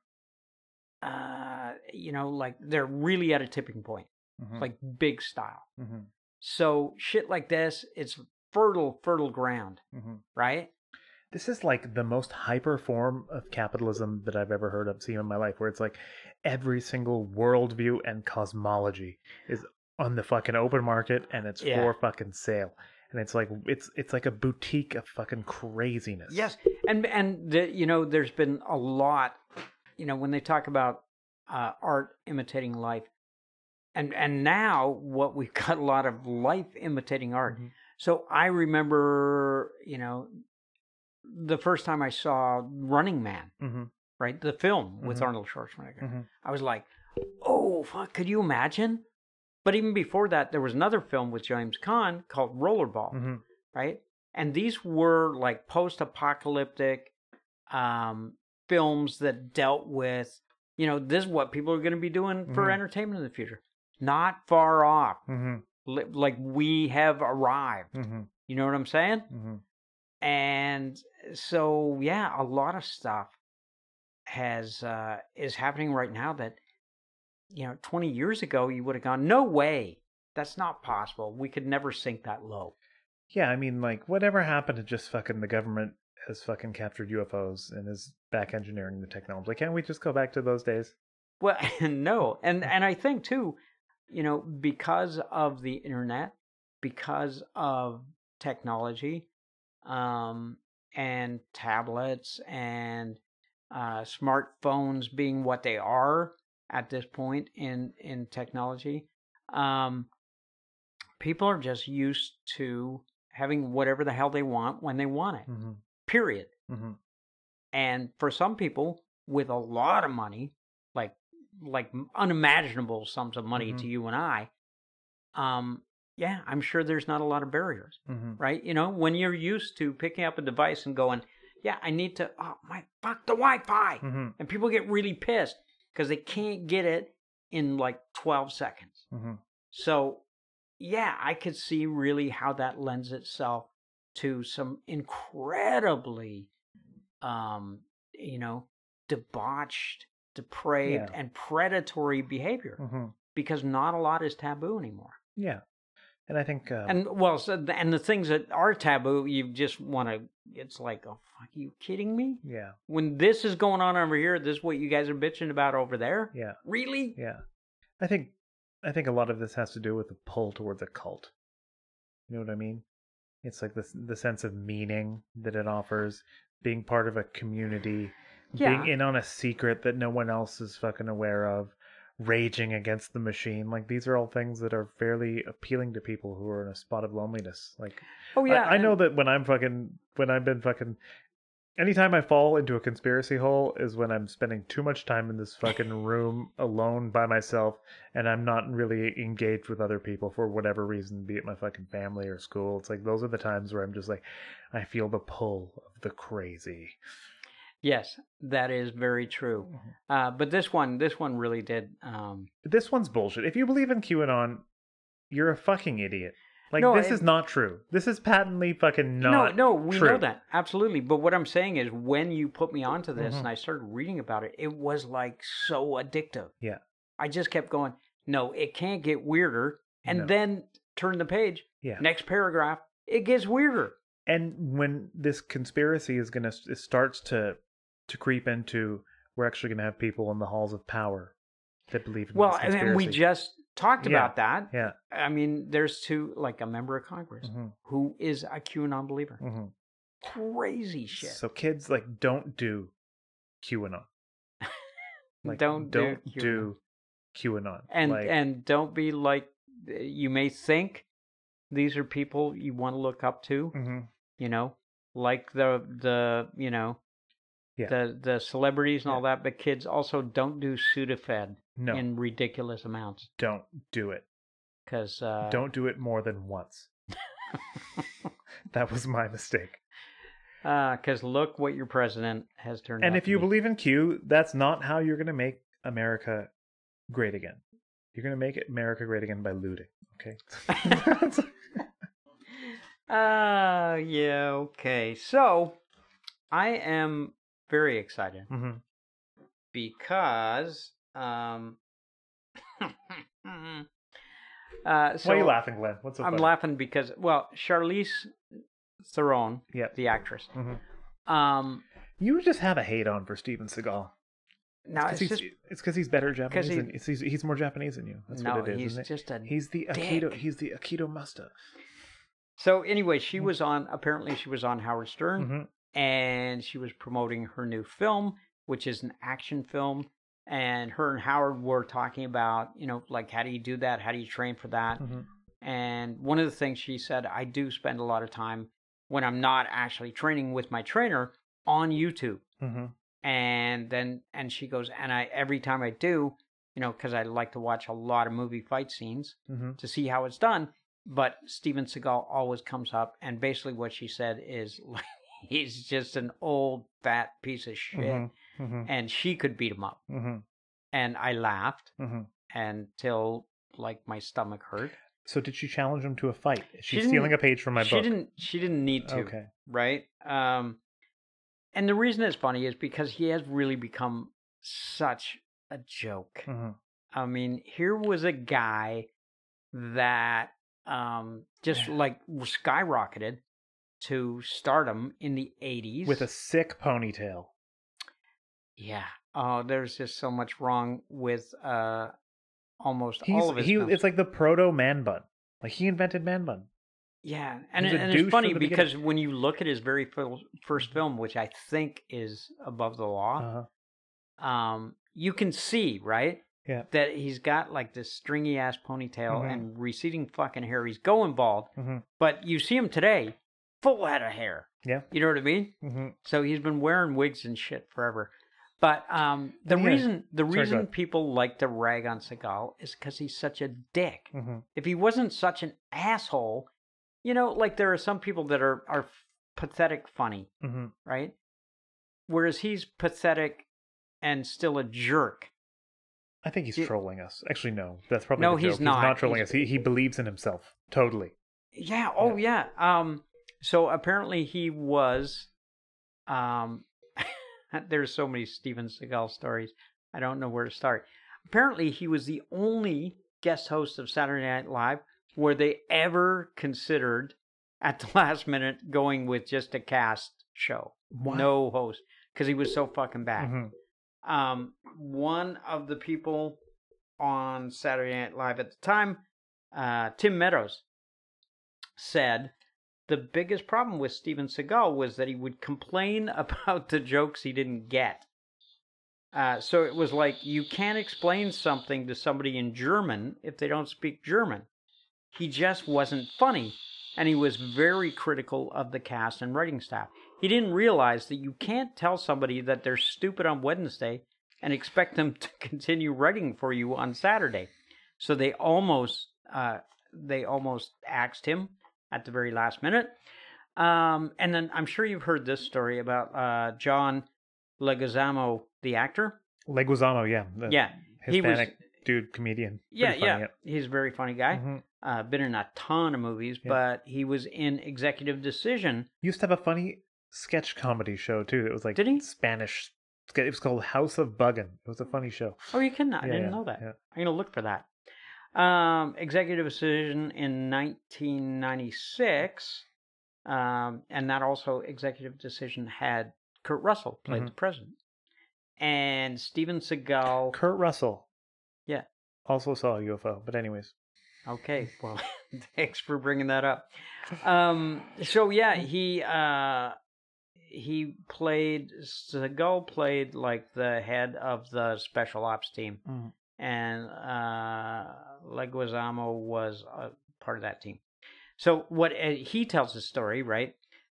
like, they're really at a tipping point, Mhm. like big style. Mhm. So shit like this, it's fertile ground, Mhm. right? This is like the most hyper form of capitalism that I've ever heard of seen in my life, where it's like every single worldview and cosmology is on the fucking open market and it's Yeah. for fucking sale. And it's like it's like a boutique of fucking craziness. Yes, and there's been a lot, when they talk about art imitating life, and now what we've got a lot of life imitating art. Mhm. So I remember, the first time I saw Running Man, Mhm. right, the film with Mhm. Arnold Schwarzenegger, Mhm. I was like, oh fuck, could you imagine? But even before that, there was another film with James Caan called Rollerball, Mhm. right? And these were like post-apocalyptic films that dealt with, this is what people are going to be doing for Mhm. entertainment in the future. Not far off. Mhm. Like, we have arrived. Mhm. You know what I'm saying? Mhm. And so, yeah, a lot of stuff is happening right now that, 20 years ago you would have gone, no way. That's not possible. We could never sink that low. Yeah, I mean, like, whatever happened to just fucking the government has fucking captured UFOs and is back engineering the technology? Like, can't we just go back to those days? Well, no. And I think too, because of the internet, because of technology, and tablets and smartphones being what they are at this point in technology, um, people are just used to having whatever the hell they want when they want it. Mm-hmm. Period. Mm-hmm. And for some people with a lot of money, like unimaginable sums of money Mm-hmm. to you and I, yeah, I'm sure there's not a lot of barriers, Mm-hmm. right? When you're used to picking up a device and going, yeah, I need to, oh my, fuck the Wi-Fi. Mm-hmm. And people get really pissed because they can't get it in like 12 seconds. Mm-hmm. So, yeah, I could see really how that lends itself to some incredibly, you know, debauched, depraved, Yeah. and predatory behavior, Mm-hmm. because not a lot is taboo anymore. Yeah. And I think, and the things that are taboo, you just want to. It's like, oh fuck, are you kidding me? yeah. When this is going on over here, this is what you guys are bitching about over there. Yeah. Really? Yeah. I think a lot of this has to do with the pull towards a cult. You know what I mean? It's like the sense of meaning that it offers, being part of a community, being Yeah. in on a secret that no one else is fucking aware of, raging against the machine. Like, these are all things that are fairly appealing to people who are in a spot of loneliness. Like, Oh yeah. I know that when I've been fucking, anytime I fall into a conspiracy hole is when I'm spending too much time in this fucking room alone by myself and I'm not really engaged with other people for whatever reason, be it my fucking family or school. It's like, those are the times where I'm just like, I feel the pull of the crazy. Yes, that is very true. But this one really did. This one's bullshit. If you believe in QAnon, you're a fucking idiot. Like, No, this is not true. This is patently fucking not No, we true. know that. Absolutely. But what I'm saying is, when you put me onto this Mhm. and I started reading about it, it was like so addictive. Yeah. I just kept going, no, it can't get weirder. And No. then turn the page. Yeah. Next paragraph, it gets weirder. And when this conspiracy is gonna, it starts to creep into, we're actually gonna have people in the halls of power that believe in this conspiracy. And we just talked about that. Yeah. I mean, there's like a member of Congress who is a QAnon believer. Crazy shit. So kids, like, don't do QAnon. Like, don't do QAnon. And don't be like, you may think these are people you want to look up to, you know, like the you know, the celebrities and all that, but kids also don't do Sudafed in ridiculous amounts. Don't do it. Because don't do it more than once. That was my mistake. Because look what your president has turned out. And if you believe in Q, that's not how you're going to make America great again. You're going to make America great again by looting. Okay. Yeah. Okay. So I am very excited because why are you laughing, Glenn? What's so funny? I'm laughing because, well, Charlize Theron, the actress. You just have a hate on for Steven Seagal. No, it's because he's better Japanese. He's more Japanese than you. That's what it is. He's just a He's the Aikido. He's the Aikido master. So anyway, she was on. Apparently, she was on Howard Stern, and she was promoting her new film, which is an action film. And her and Howard were talking about, you know, like, how do you do that? How do you train for that? And one of the things she said, I do spend a lot of time when I'm not actually training with my trainer on YouTube. And she goes, and every time I do, you know, because I like to watch a lot of movie fight scenes to see how it's done. But Steven Seagal always comes up, and basically what she said is, like, he's just an old fat piece of shit, and she could beat him up. And I laughed until, like, my stomach hurt. So did she challenge him to a fight? She's stealing a page from my book. She didn't need to. Okay. Right? And the reason it's funny is because he has really become such a joke. I mean, here was a guy that just like skyrocketed to stardom in the 80s. With a sick ponytail. Yeah. Oh, there's just so much wrong with almost all of his films. It's like the proto man bun. Like, he invented man bun. Yeah, and it's funny because when you look at his very first film, which I think is Above the Law, you can see, right? Yeah. That he's got like this stringy ass ponytail and receding fucking hair. He's going bald, but you see him today, full head of hair. Yeah. You know what I mean? So he's been wearing wigs and shit forever. But the reason people like to rag on Seagal is because he's such a dick. If he wasn't such an asshole, you know, like, there are some people that are pathetic funny, right? Whereas he's pathetic and still a jerk. I think he's trolling us. Actually, no. That's probably no, the joke. He's not trolling us. He believes in himself. Totally. Yeah. Oh, yeah. So apparently he was... There's so many Steven Seagal stories. I don't know where to start. Apparently he was the only guest host of Saturday Night Live where they ever considered at the last minute going with just a cast show. What? No host. Because he was so fucking bad. One of the people on Saturday Night Live at the time, Tim Meadows, said the biggest problem with Steven Seagal was that he would complain about the jokes he didn't get. So it was like, you can't explain something to somebody in German if they don't speak German. He just wasn't funny, and he was very critical of the cast and writing staff. He didn't realize that you can't tell somebody that they're stupid on Wednesday and expect them to continue writing for you on Saturday. So they almost axed him at the very last minute. And then I'm sure you've heard this story about John Leguizamo, the actor. Leguizamo, yeah. Yeah. Hispanic dude, comedian. Yeah. He's a very funny guy. Been in a ton of movies, but he was in Executive Decision. He used to have a funny sketch comedy show, too. It was like, did he? Spanish. It was called House of Buggin'. It was a funny show. Oh, you kidding? I didn't know that. Yeah. I'm going to look for that. Executive Decision in 1996. And that also, Executive Decision had Kurt Russell played the president. And Steven Seagal. Kurt Russell. Yeah. Also saw a UFO, but anyways. Okay, well, thanks for bringing that up. So yeah, Seagal played like the head of the special ops team, and Leguizamo was a part of that team. So what he tells the story, right?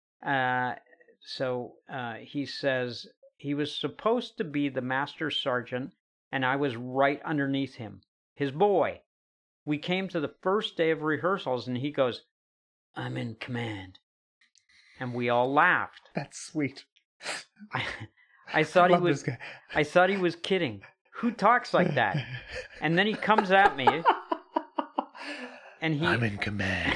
He says he was supposed to be the master sergeant, and I was right underneath him, his boy. We came to the first day of rehearsals, and he goes, "I'm in command," and we all laughed. That's sweet. I thought he was. I thought he was kidding. Who talks like that? And then he comes at me, and I'm in command.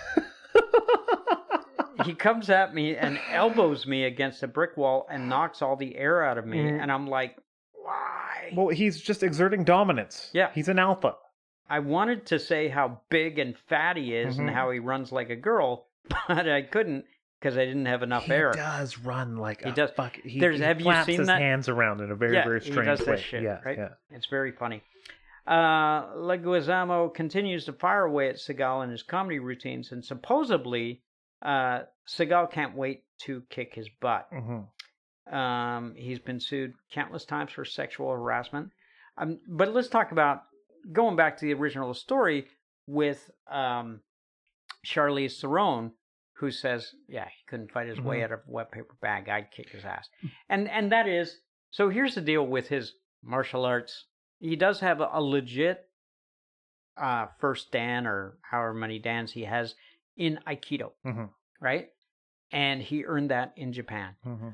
He comes at me and elbows me against a brick wall and knocks all the air out of me, and I'm like, why? Well, he's just exerting dominance. Yeah, he's an alpha. I wanted to say how big and fat he is and how he runs like a girl, but I couldn't because I didn't have enough air. He does run like he does. Fuck. He have you seen his that? Hands around in a very, very strange way. He does that shit, right? Yeah. It's very funny. Leguizamo continues to fire away at Seagal in his comedy routines, and supposedly Seagal can't wait to kick his butt. He's been sued countless times for sexual harassment. But let's talk about going back to the original story with Charlize Theron, who says, yeah, he couldn't fight his way out of a wet paper bag. I'd kick his ass. And that is, so here's the deal with his martial arts. He does have a legit first dan, or however many dans he has, in Aikido, right? And he earned that in Japan.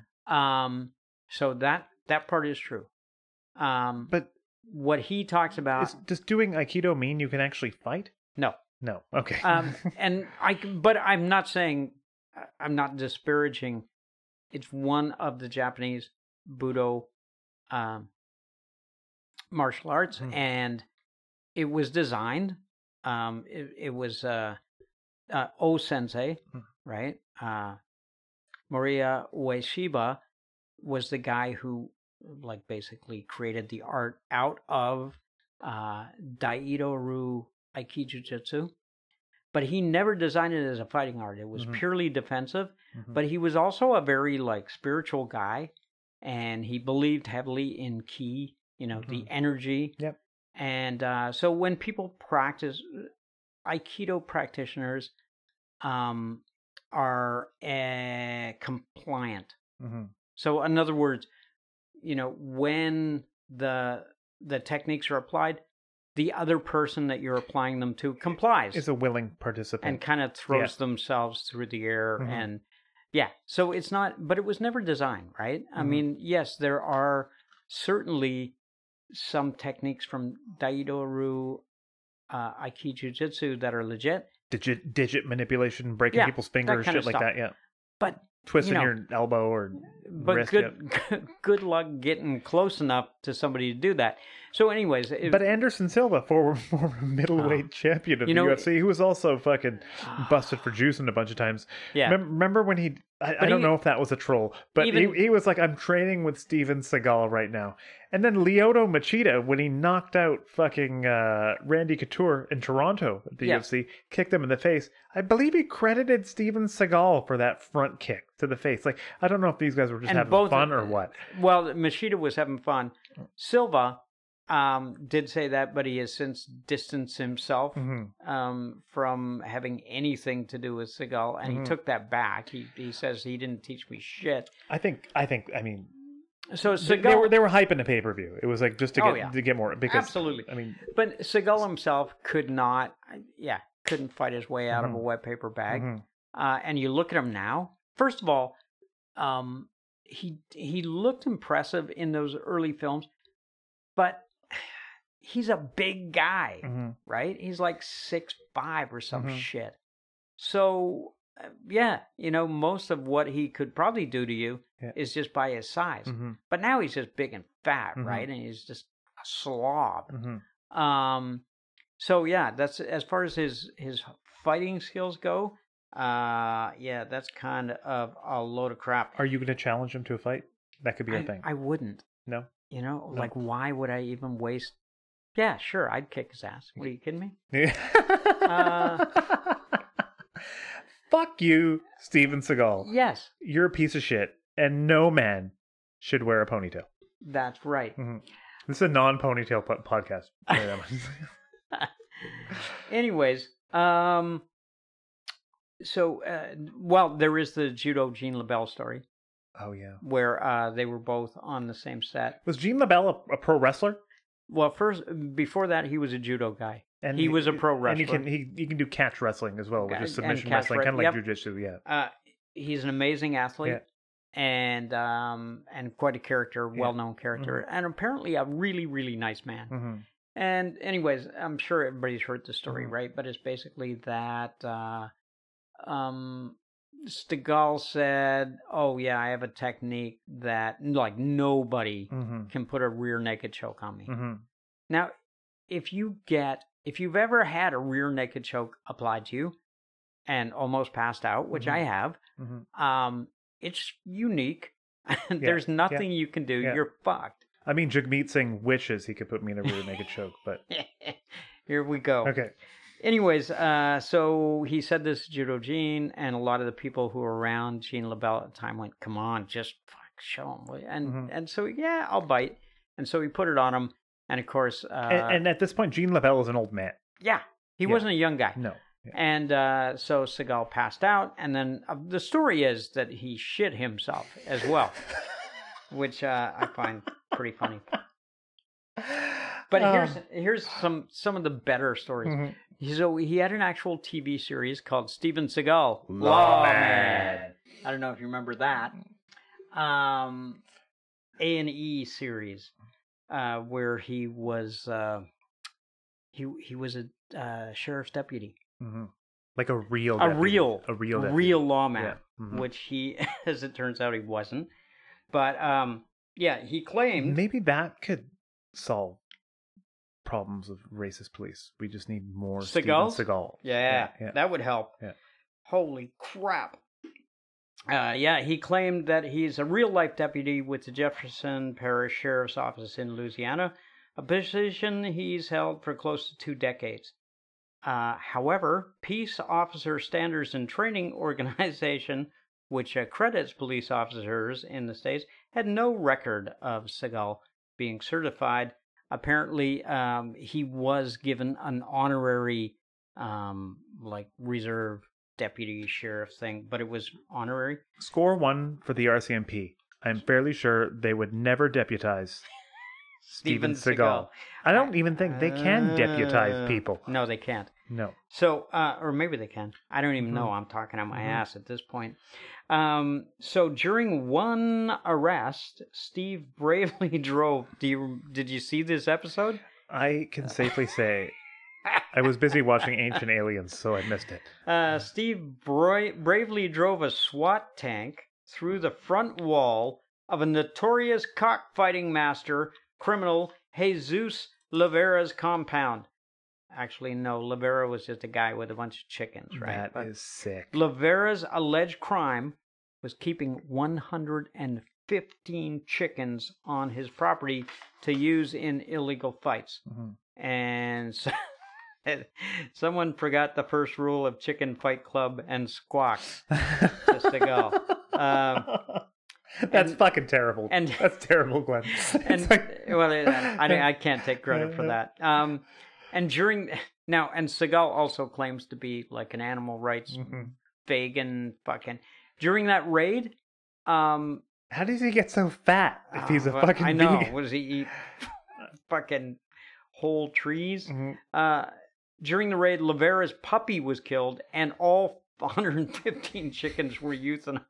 So that part is true. But what he talks about... Does doing Aikido mean you can actually fight? No. No. Okay. But I'm not saying... I'm not disparaging. It's one of the Japanese Budo martial arts, and it was designed. It was O Sensei, right? Moriya Ueshiba was the guy who basically created the art out of Daido-ryu Aikijujutsu. But he never designed it as a fighting art. It was purely defensive. But he was also a very spiritual guy, and he believed heavily in ki, the energy. Yep. And so when people practice, Aikido practitioners are compliant. So in other words, when the techniques are applied, the other person that you're applying them to complies. Is a willing participant. And kind of throws themselves through the air. And so it's not, but it was never designed, right? I mean, yes, there are certainly some techniques from Daido-ryu Aikijujutsu that are legit. Digit manipulation, breaking people's fingers, shit like that, yeah. But twisting your elbow or wrist. Good luck getting close enough to somebody to do that. So anyways... But Anderson Silva, former middleweight champion of the UFC, who was also fucking busted for juicing a bunch of times. Yeah. Remember when he... I don't know if that was a troll, but he was like, I'm training with Steven Seagal right now. And then Lyoto Machida, when he knocked out fucking Randy Couture in Toronto at the UFC, kicked him in the face. I believe he credited Steven Seagal for that front kick to the face. I don't know if these guys were just having fun or what. Well, Machida was having fun. Silva did say that, but he has since distanced himself from having anything to do with Seagal, and he took that back. He says he didn't teach me shit. I mean, so Seagal, they were hyping the pay-per-view. It was just to get more, because absolutely. I mean, but Seagal himself couldn't fight his way out of a wet paper bag. And you look at him now. First of all, he looked impressive in those early films, but he's a big guy, right? He's like 6'5" or some shit. So, most of what he could probably do to you is just by his size. But now he's just big and fat, right? And he's just a slob. So, that's as far as his fighting skills go. That's kind of a load of crap. Are you going to challenge him to a fight? That could be a thing. I wouldn't. No? No. Why would I even waste... Yeah, sure, I'd kick his ass. What, are you kidding me? Fuck you, Steven Seagal. Yes. You're a piece of shit, and no man should wear a ponytail. That's right. This is a non-ponytail podcast. Anyways, well, there is the judo Jean LaBelle story. Oh yeah, where they were both on the same set. Was Jean LaBelle a pro wrestler? Well, before that, he was a judo guy. And he was a pro wrestler. And he can do catch wrestling as well, which is submission wrestling, kind of like jiu-jitsu. Yeah. He's an amazing athlete. And quite a character, well-known character, and apparently a really, really nice man. Mm-hmm. And anyways, I'm sure everybody's heard the story, right? But it's basically that Seagal said, "Oh yeah, I have a technique that like nobody can put a rear naked choke on me." Mm-hmm. Now, if you've ever had a rear naked choke applied to you and almost passed out, which I have, it's unique. There's nothing you can do. Yeah. You're fucked. I mean, Jagmeet Singh wishes he could put me in a rear naked choke, but here we go. Okay. Anyways, so he said this to Judo Jean, and a lot of the people who were around Jean LaBelle at the time went, "Come on, just show him." And so, yeah, I'll bite. And so he put it on him, and of course... and at this point, Jean LaBelle is an old man. Yeah, he wasn't a young guy. No. Yeah. And so Seagal passed out, and then the story is that he shit himself as well, which I find pretty funny. But here's some of the better stories. So he had an actual TV series called Steven Seagal Lawman. I don't know if you remember that. A&E series where he was a sheriff's deputy. Like a real lawman, yeah. Which he, as it turns out, he wasn't. But he claimed maybe that could solve problems of racist police. We just need more Steven Seagal. Yeah, that would help. Yeah. Holy crap. He claimed that he's a real-life deputy with the Jefferson Parish Sheriff's Office in Louisiana, a position he's held for close to 2 decades. However, Peace Officer Standards and Training Organization, which accredits police officers in the States, had no record of Seagal being certified. Apparently, he was given an honorary, reserve deputy sheriff thing, but it was honorary. Score 1 for the RCMP. I'm fairly sure they would never deputize Steven Seagal. I don't even think they can deputize people. No, they can't. No. So, or maybe they can. I don't even know. I'm talking out my ass at this point. So during one arrest, Steve bravely drove. Did you see this episode? I can safely say I was busy watching Ancient Aliens, so I missed it. Steve bravely drove a SWAT tank through the front wall of a notorious cockfighting master criminal Jesus Lavera's compound. Actually, no, Lavera was just a guy with a bunch of chickens, right? That is sick. Lavera's alleged crime was keeping 115 chickens on his property to use in illegal fights. And so, someone forgot the first rule of Chicken Fight Club and squawks just to go. That's fucking terrible. That's terrible, Glenn. I can't take credit for that. And Seagal also claims to be like an animal rights vegan fucking. During that raid, how does he get so fat if he's a fucking I know. vegan? What does he eat? Fucking whole trees. During the raid, Lavera's puppy was killed, and all 115 chickens were euthanized.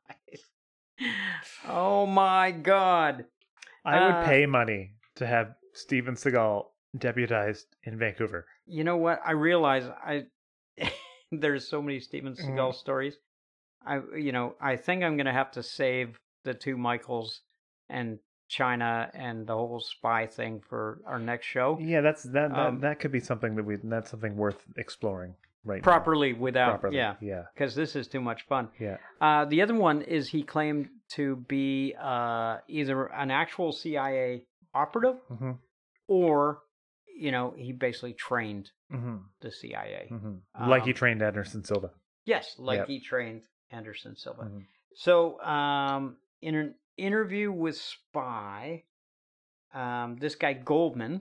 Oh my God! I would pay money to have Steven Seagal deputized in Vancouver. You know what? I realize there's so many Steven Seagal stories. I think I'm gonna have to save the 2 Michaels and China and the whole spy thing for our next show. Yeah, that could be something that's something worth exploring properly now. Because this is too much fun. Yeah. The other one is he claimed to be either an actual CIA operative or he basically trained the CIA. Like he trained Anderson Silva. Yes, he trained Anderson Silva. So, in an interview with Spy, this guy Goldman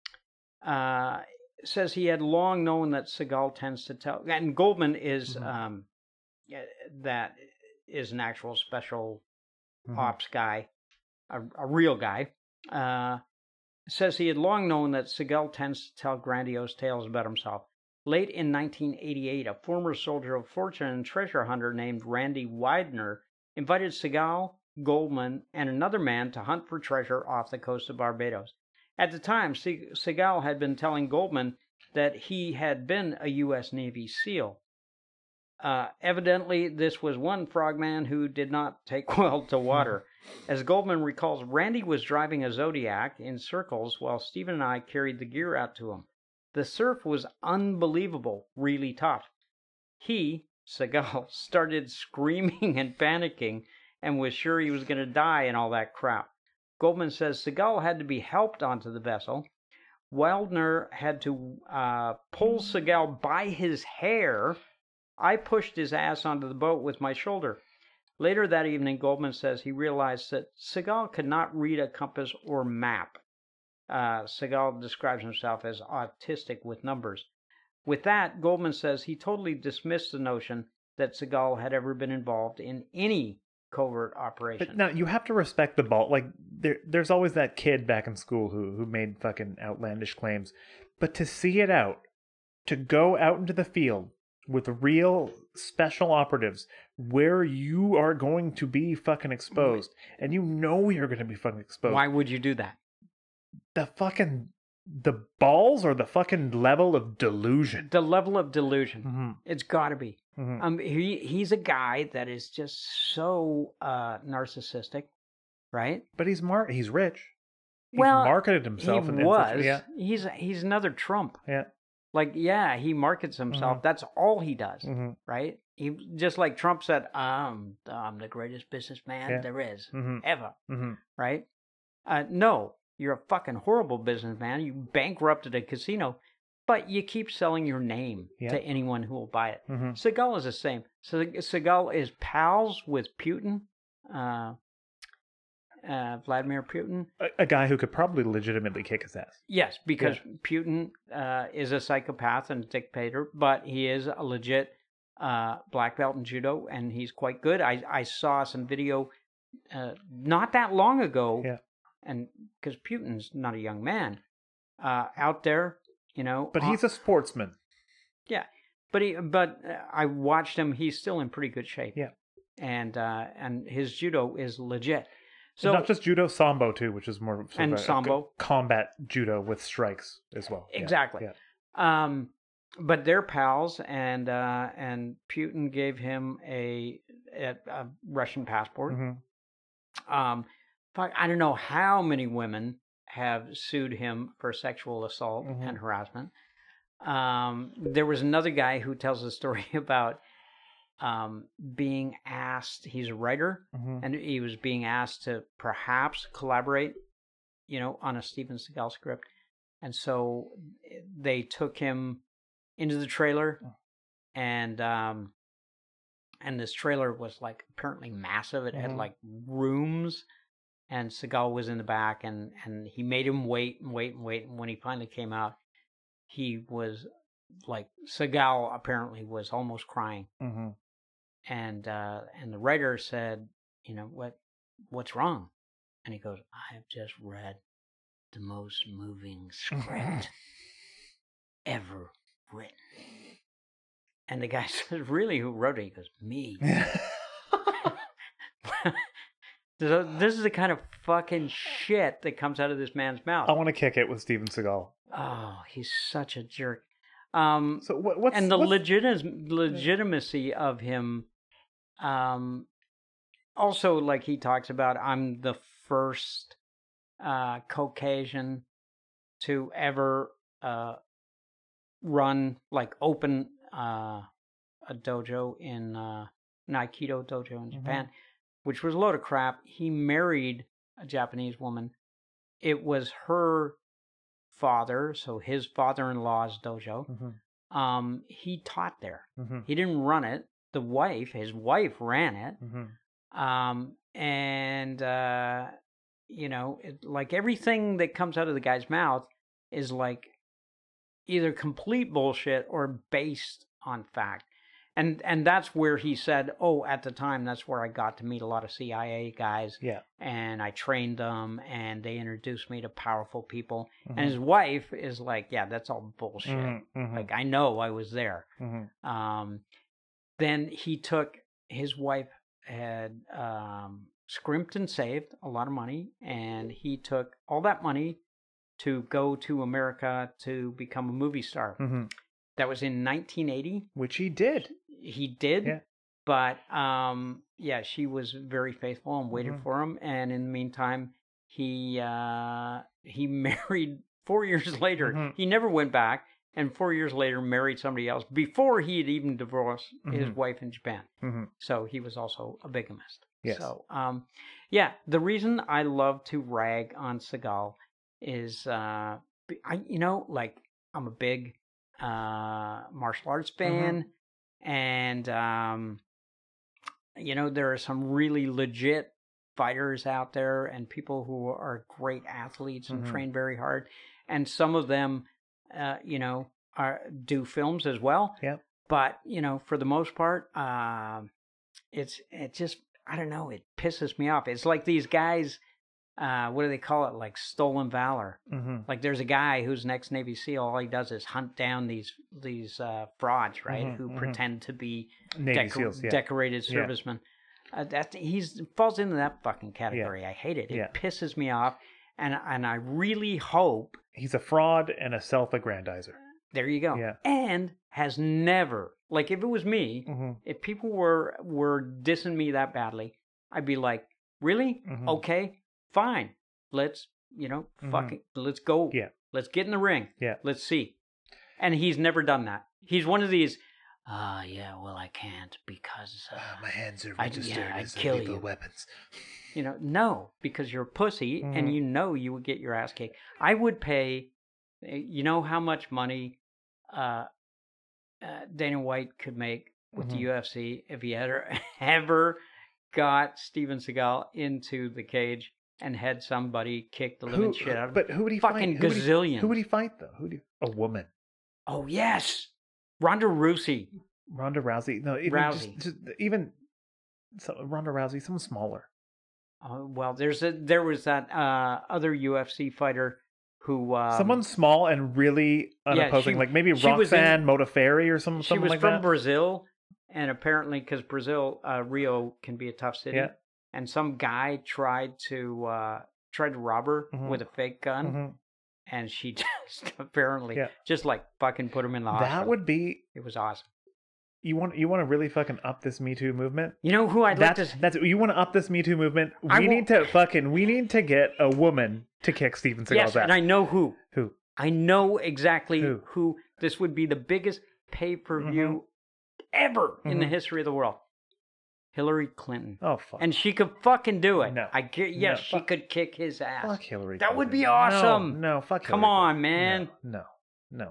says he had long known that Seagal tends to tell, and Goldman is that is an actual special ops guy, a real guy. Says he had long known that Seagal tends to tell grandiose tales about himself. Late in 1988, a former soldier of fortune and treasure hunter named Randy Widener invited Seagal, Goldman, and another man to hunt for treasure off the coast of Barbados. At the time, Seagal had been telling Goldman that he had been a U.S. Navy SEAL. Evidently, this was one frogman who did not take well to water. As Goldman recalls, Randy was driving a Zodiac in circles while Stephen and I carried the gear out to him. The surf was unbelievable, really tough. He, Seagal, started screaming and panicking and was sure he was going to die and all that crap. Goldman says Seagal had to be helped onto the vessel. Wildner had to pull Seagal by his hair. I pushed his ass onto the boat with my shoulder. Later that evening, Goldman says he realized that Seagal could not read a compass or map. Seagal describes himself as autistic with numbers. With that, Goldman says he totally dismissed the notion that Seagal had ever been involved in any covert operation. But now, you have to respect the ball. Like, there's always that kid back in school who made fucking outlandish claims. But to see it out, to go out into the field with real special operatives where you are going to be fucking exposed, and you know you're going to be fucking exposed. Why would you do that? The balls or the fucking level of delusion. The level of delusion. Mm-hmm. It's got to be. Mm-hmm. He's a guy that is just so narcissistic, right? But he's rich. He's Well, marketed himself. He's another Trump. Yeah. Like, yeah, he markets himself. Mm-hmm. That's all he does, mm-hmm. right? He just like Trump said, I'm the greatest businessman there is ever, right? No, you're a fucking horrible businessman. You bankrupted a casino, but you keep selling your name to anyone who will buy it. Seagal is the same. So Seagal is pals with Putin, Vladimir Putin. A guy who could probably legitimately kick his ass. Yes, because Putin is a psychopath and a dictator, but he is a legit black belt in judo, and he's quite good. I saw some video not that long ago, and because Putin's not a young man, out there, you know. But he's a sportsman. Yeah, but I watched him. He's still in pretty good shape. Yeah, and his judo is legit. So, and not just judo, sambo too, which is more and sambo combat judo with strikes as well. Exactly. Yeah. But they're pals, and Putin gave him a Russian passport. I don't know how many women have sued him for sexual assault and harassment. There was another guy who tells a story about being asked. He's a writer, and he was being asked to perhaps collaborate, you know, on a Steven Seagal script, and so they took him into the trailer, and this trailer was like apparently massive. It had like rooms, and Seagal was in the back, and he made him wait. And when he finally came out, he was like, Seagal apparently was almost crying. And the writer said, you know, what's wrong? And he goes, I have just read the most moving script ever written. And the guy says, really, who wrote it? He goes, me. So this is the kind of fucking shit that comes out of this man's mouth. I want to kick it with Steven Seagal. Oh, he's such a jerk. So what's and the legitimacy of him. Also, like he talks about, I'm the first Caucasian to ever open a dojo in an Aikido dojo in Japan, which was a load of crap. He married a Japanese woman. It was her father, so his father-in-law's dojo. He taught there. He didn't run it. His wife ran it. And like everything that comes out of the guy's mouth is like either complete bullshit or based on fact. And that's where he said, at the time, that's where I got to meet a lot of CIA guys. Yeah. And I trained them, and they introduced me to powerful people. Mm-hmm. And his wife is like, yeah, that's all bullshit. Mm-hmm. Like, I know I was there. Mm-hmm. Then his wife had scrimped and saved a lot of money, and he took all that money to go to America to become a movie star. Mm-hmm. That was in 1980. Which he did. He did. Yeah. But, she was very faithful and waited for him. And in the meantime, he married 4 years later. Mm-hmm. He never went back. And 4 years later, married somebody else before he had even divorced his wife in Japan. Mm-hmm. So he was also a bigamist. Yes. So, the reason I love to rag on Seagal is, I'm a big martial arts fan, and there are some really legit fighters out there and people who are great athletes and train very hard, and some of them do films as well. Yeah. But for the most part, it just, I don't know, it pisses me off. It's like these guys. What do they call it? Like stolen valor. Mm-hmm. Like there's a guy who's an ex-Navy SEAL. All he does is hunt down these frauds, right? Who pretend to be Navy SEALs, decorated servicemen. He falls into that fucking category. Yeah. I hate it. It Yeah. pisses me off, and I really hope he's a fraud and a self-aggrandizer. There you go. Yeah. And has never, like, if it was me, if people were dissing me that badly, I'd be like, really? Okay. Fine. Let's, fucking, let's go. Yeah. Let's get in the ring. Yeah. Let's see. And he's never done that. He's one of these, I can't because... my hands are registered as kill lethal you. weapons. No, because you're a pussy and you would get your ass kicked. I would pay, how much money Dana White could make with the UFC if he had ever got Steven Seagal into the cage and had somebody kick the living shit out of him. But who would he fight? Fucking gazillions. Who would he fight, though? A woman. Oh, yes. Ronda Rousey. Ronda Rousey. No, even Rousey. Ronda Rousey, someone smaller. Well, there was that other UFC fighter who... someone small and really unopposing, like maybe Roxanne Modafferi or something like that. She was from Brazil, and apparently, because Brazil, Rio can be a tough city, and some guy tried to rob her with a fake gun, and she just apparently just like fucking put him in the hospital. That would be... It was awesome. You want to really fucking up this Me Too movement? You know who I'd like to... You want to up this Me Too movement? We need to get a woman to kick Steven Seagal's ass. Yes, and I know who. Who? I know exactly who. This would be the biggest pay-per-view ever in the history of the world. Hillary Clinton. Oh, fuck. And she could fucking do it. No. She could kick his ass. Fuck Hillary Clinton. That would be awesome. No, fuck Come Hillary on, Clinton. man. No.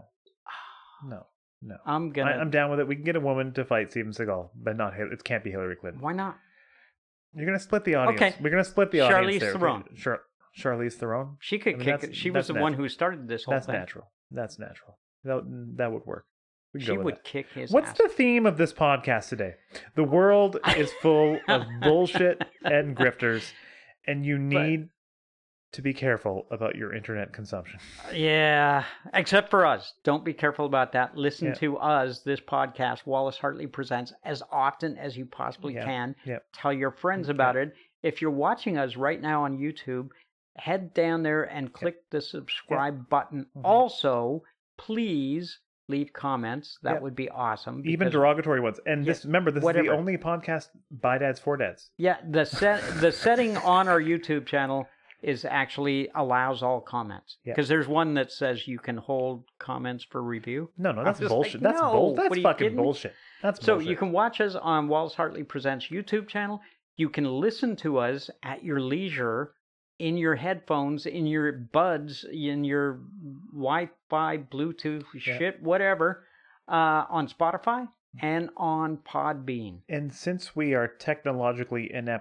I'm down with it. We can get a woman to fight Steven Seagal, but not Hillary. It can't be Hillary Clinton. Why not? You're going to split the audience. Okay. We're going to split the audience Charlize Theron. Charlize Theron? She could kick it. She was the one who started this whole thing. That's natural. That would work. She would kick his What's ass. the theme of this podcast today? The world is full of bullshit and grifters, and you need to be careful about your internet consumption. Yeah, except for us. Don't be careful about that. Listen to us, this podcast, Wallace Hartley Presents, as often as you possibly can. Tell your friends about it. If you're watching us right now on YouTube, head down there and click the subscribe button. Also, please leave comments. That would be awesome. Even derogatory ones. And remember, this is the only podcast by dads for dads. Yeah, the setting on our YouTube channel is actually allows all comments. Because there's one that says you can hold comments for review. No, that's bullshit. That's fucking bullshit. That's bullshit. So you can watch us on Wallace Hartley Presents YouTube channel. You can listen to us at your leisure, in your headphones, in your buds, in your Wi-Fi, Bluetooth, shit, whatever, on Spotify and on Podbean. And since we are technologically inept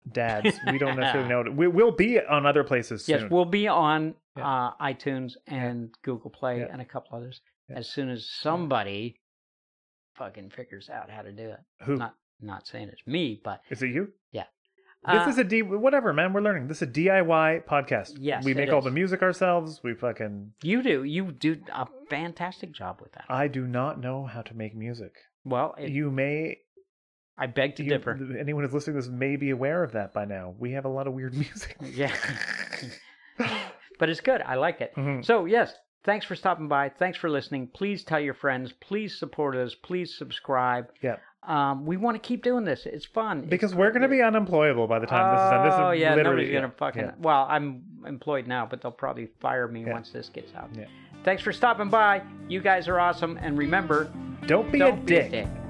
dads. We don't necessarily know. We'll be on other places soon. Yes, we'll be on iTunes and Google Play and a couple others as soon as somebody fucking figures out how to do it. Who? Not saying it's me, but is it you? Yeah. This is whatever, man. We're learning. This is a DIY podcast. Yes, we make all the music ourselves. We fucking. You do a fantastic job with that. I do not know how to make music. Well, you may. I beg to differ. Anyone who's listening to this may be aware of that by now. We have a lot of weird music. Yeah. But it's good. I like it. Mm-hmm. So, yes, thanks for stopping by. Thanks for listening. Please tell your friends. Please support us. Please subscribe. Yeah. We want to keep doing this. It's fun. Because we're going to be unemployable by the time this is done. Oh, yeah. Nobody's going to fucking... Yeah. Well, I'm employed now, but they'll probably fire me once this gets out. Yeah. Thanks for stopping by. You guys are awesome. And remember... Don't be a dick.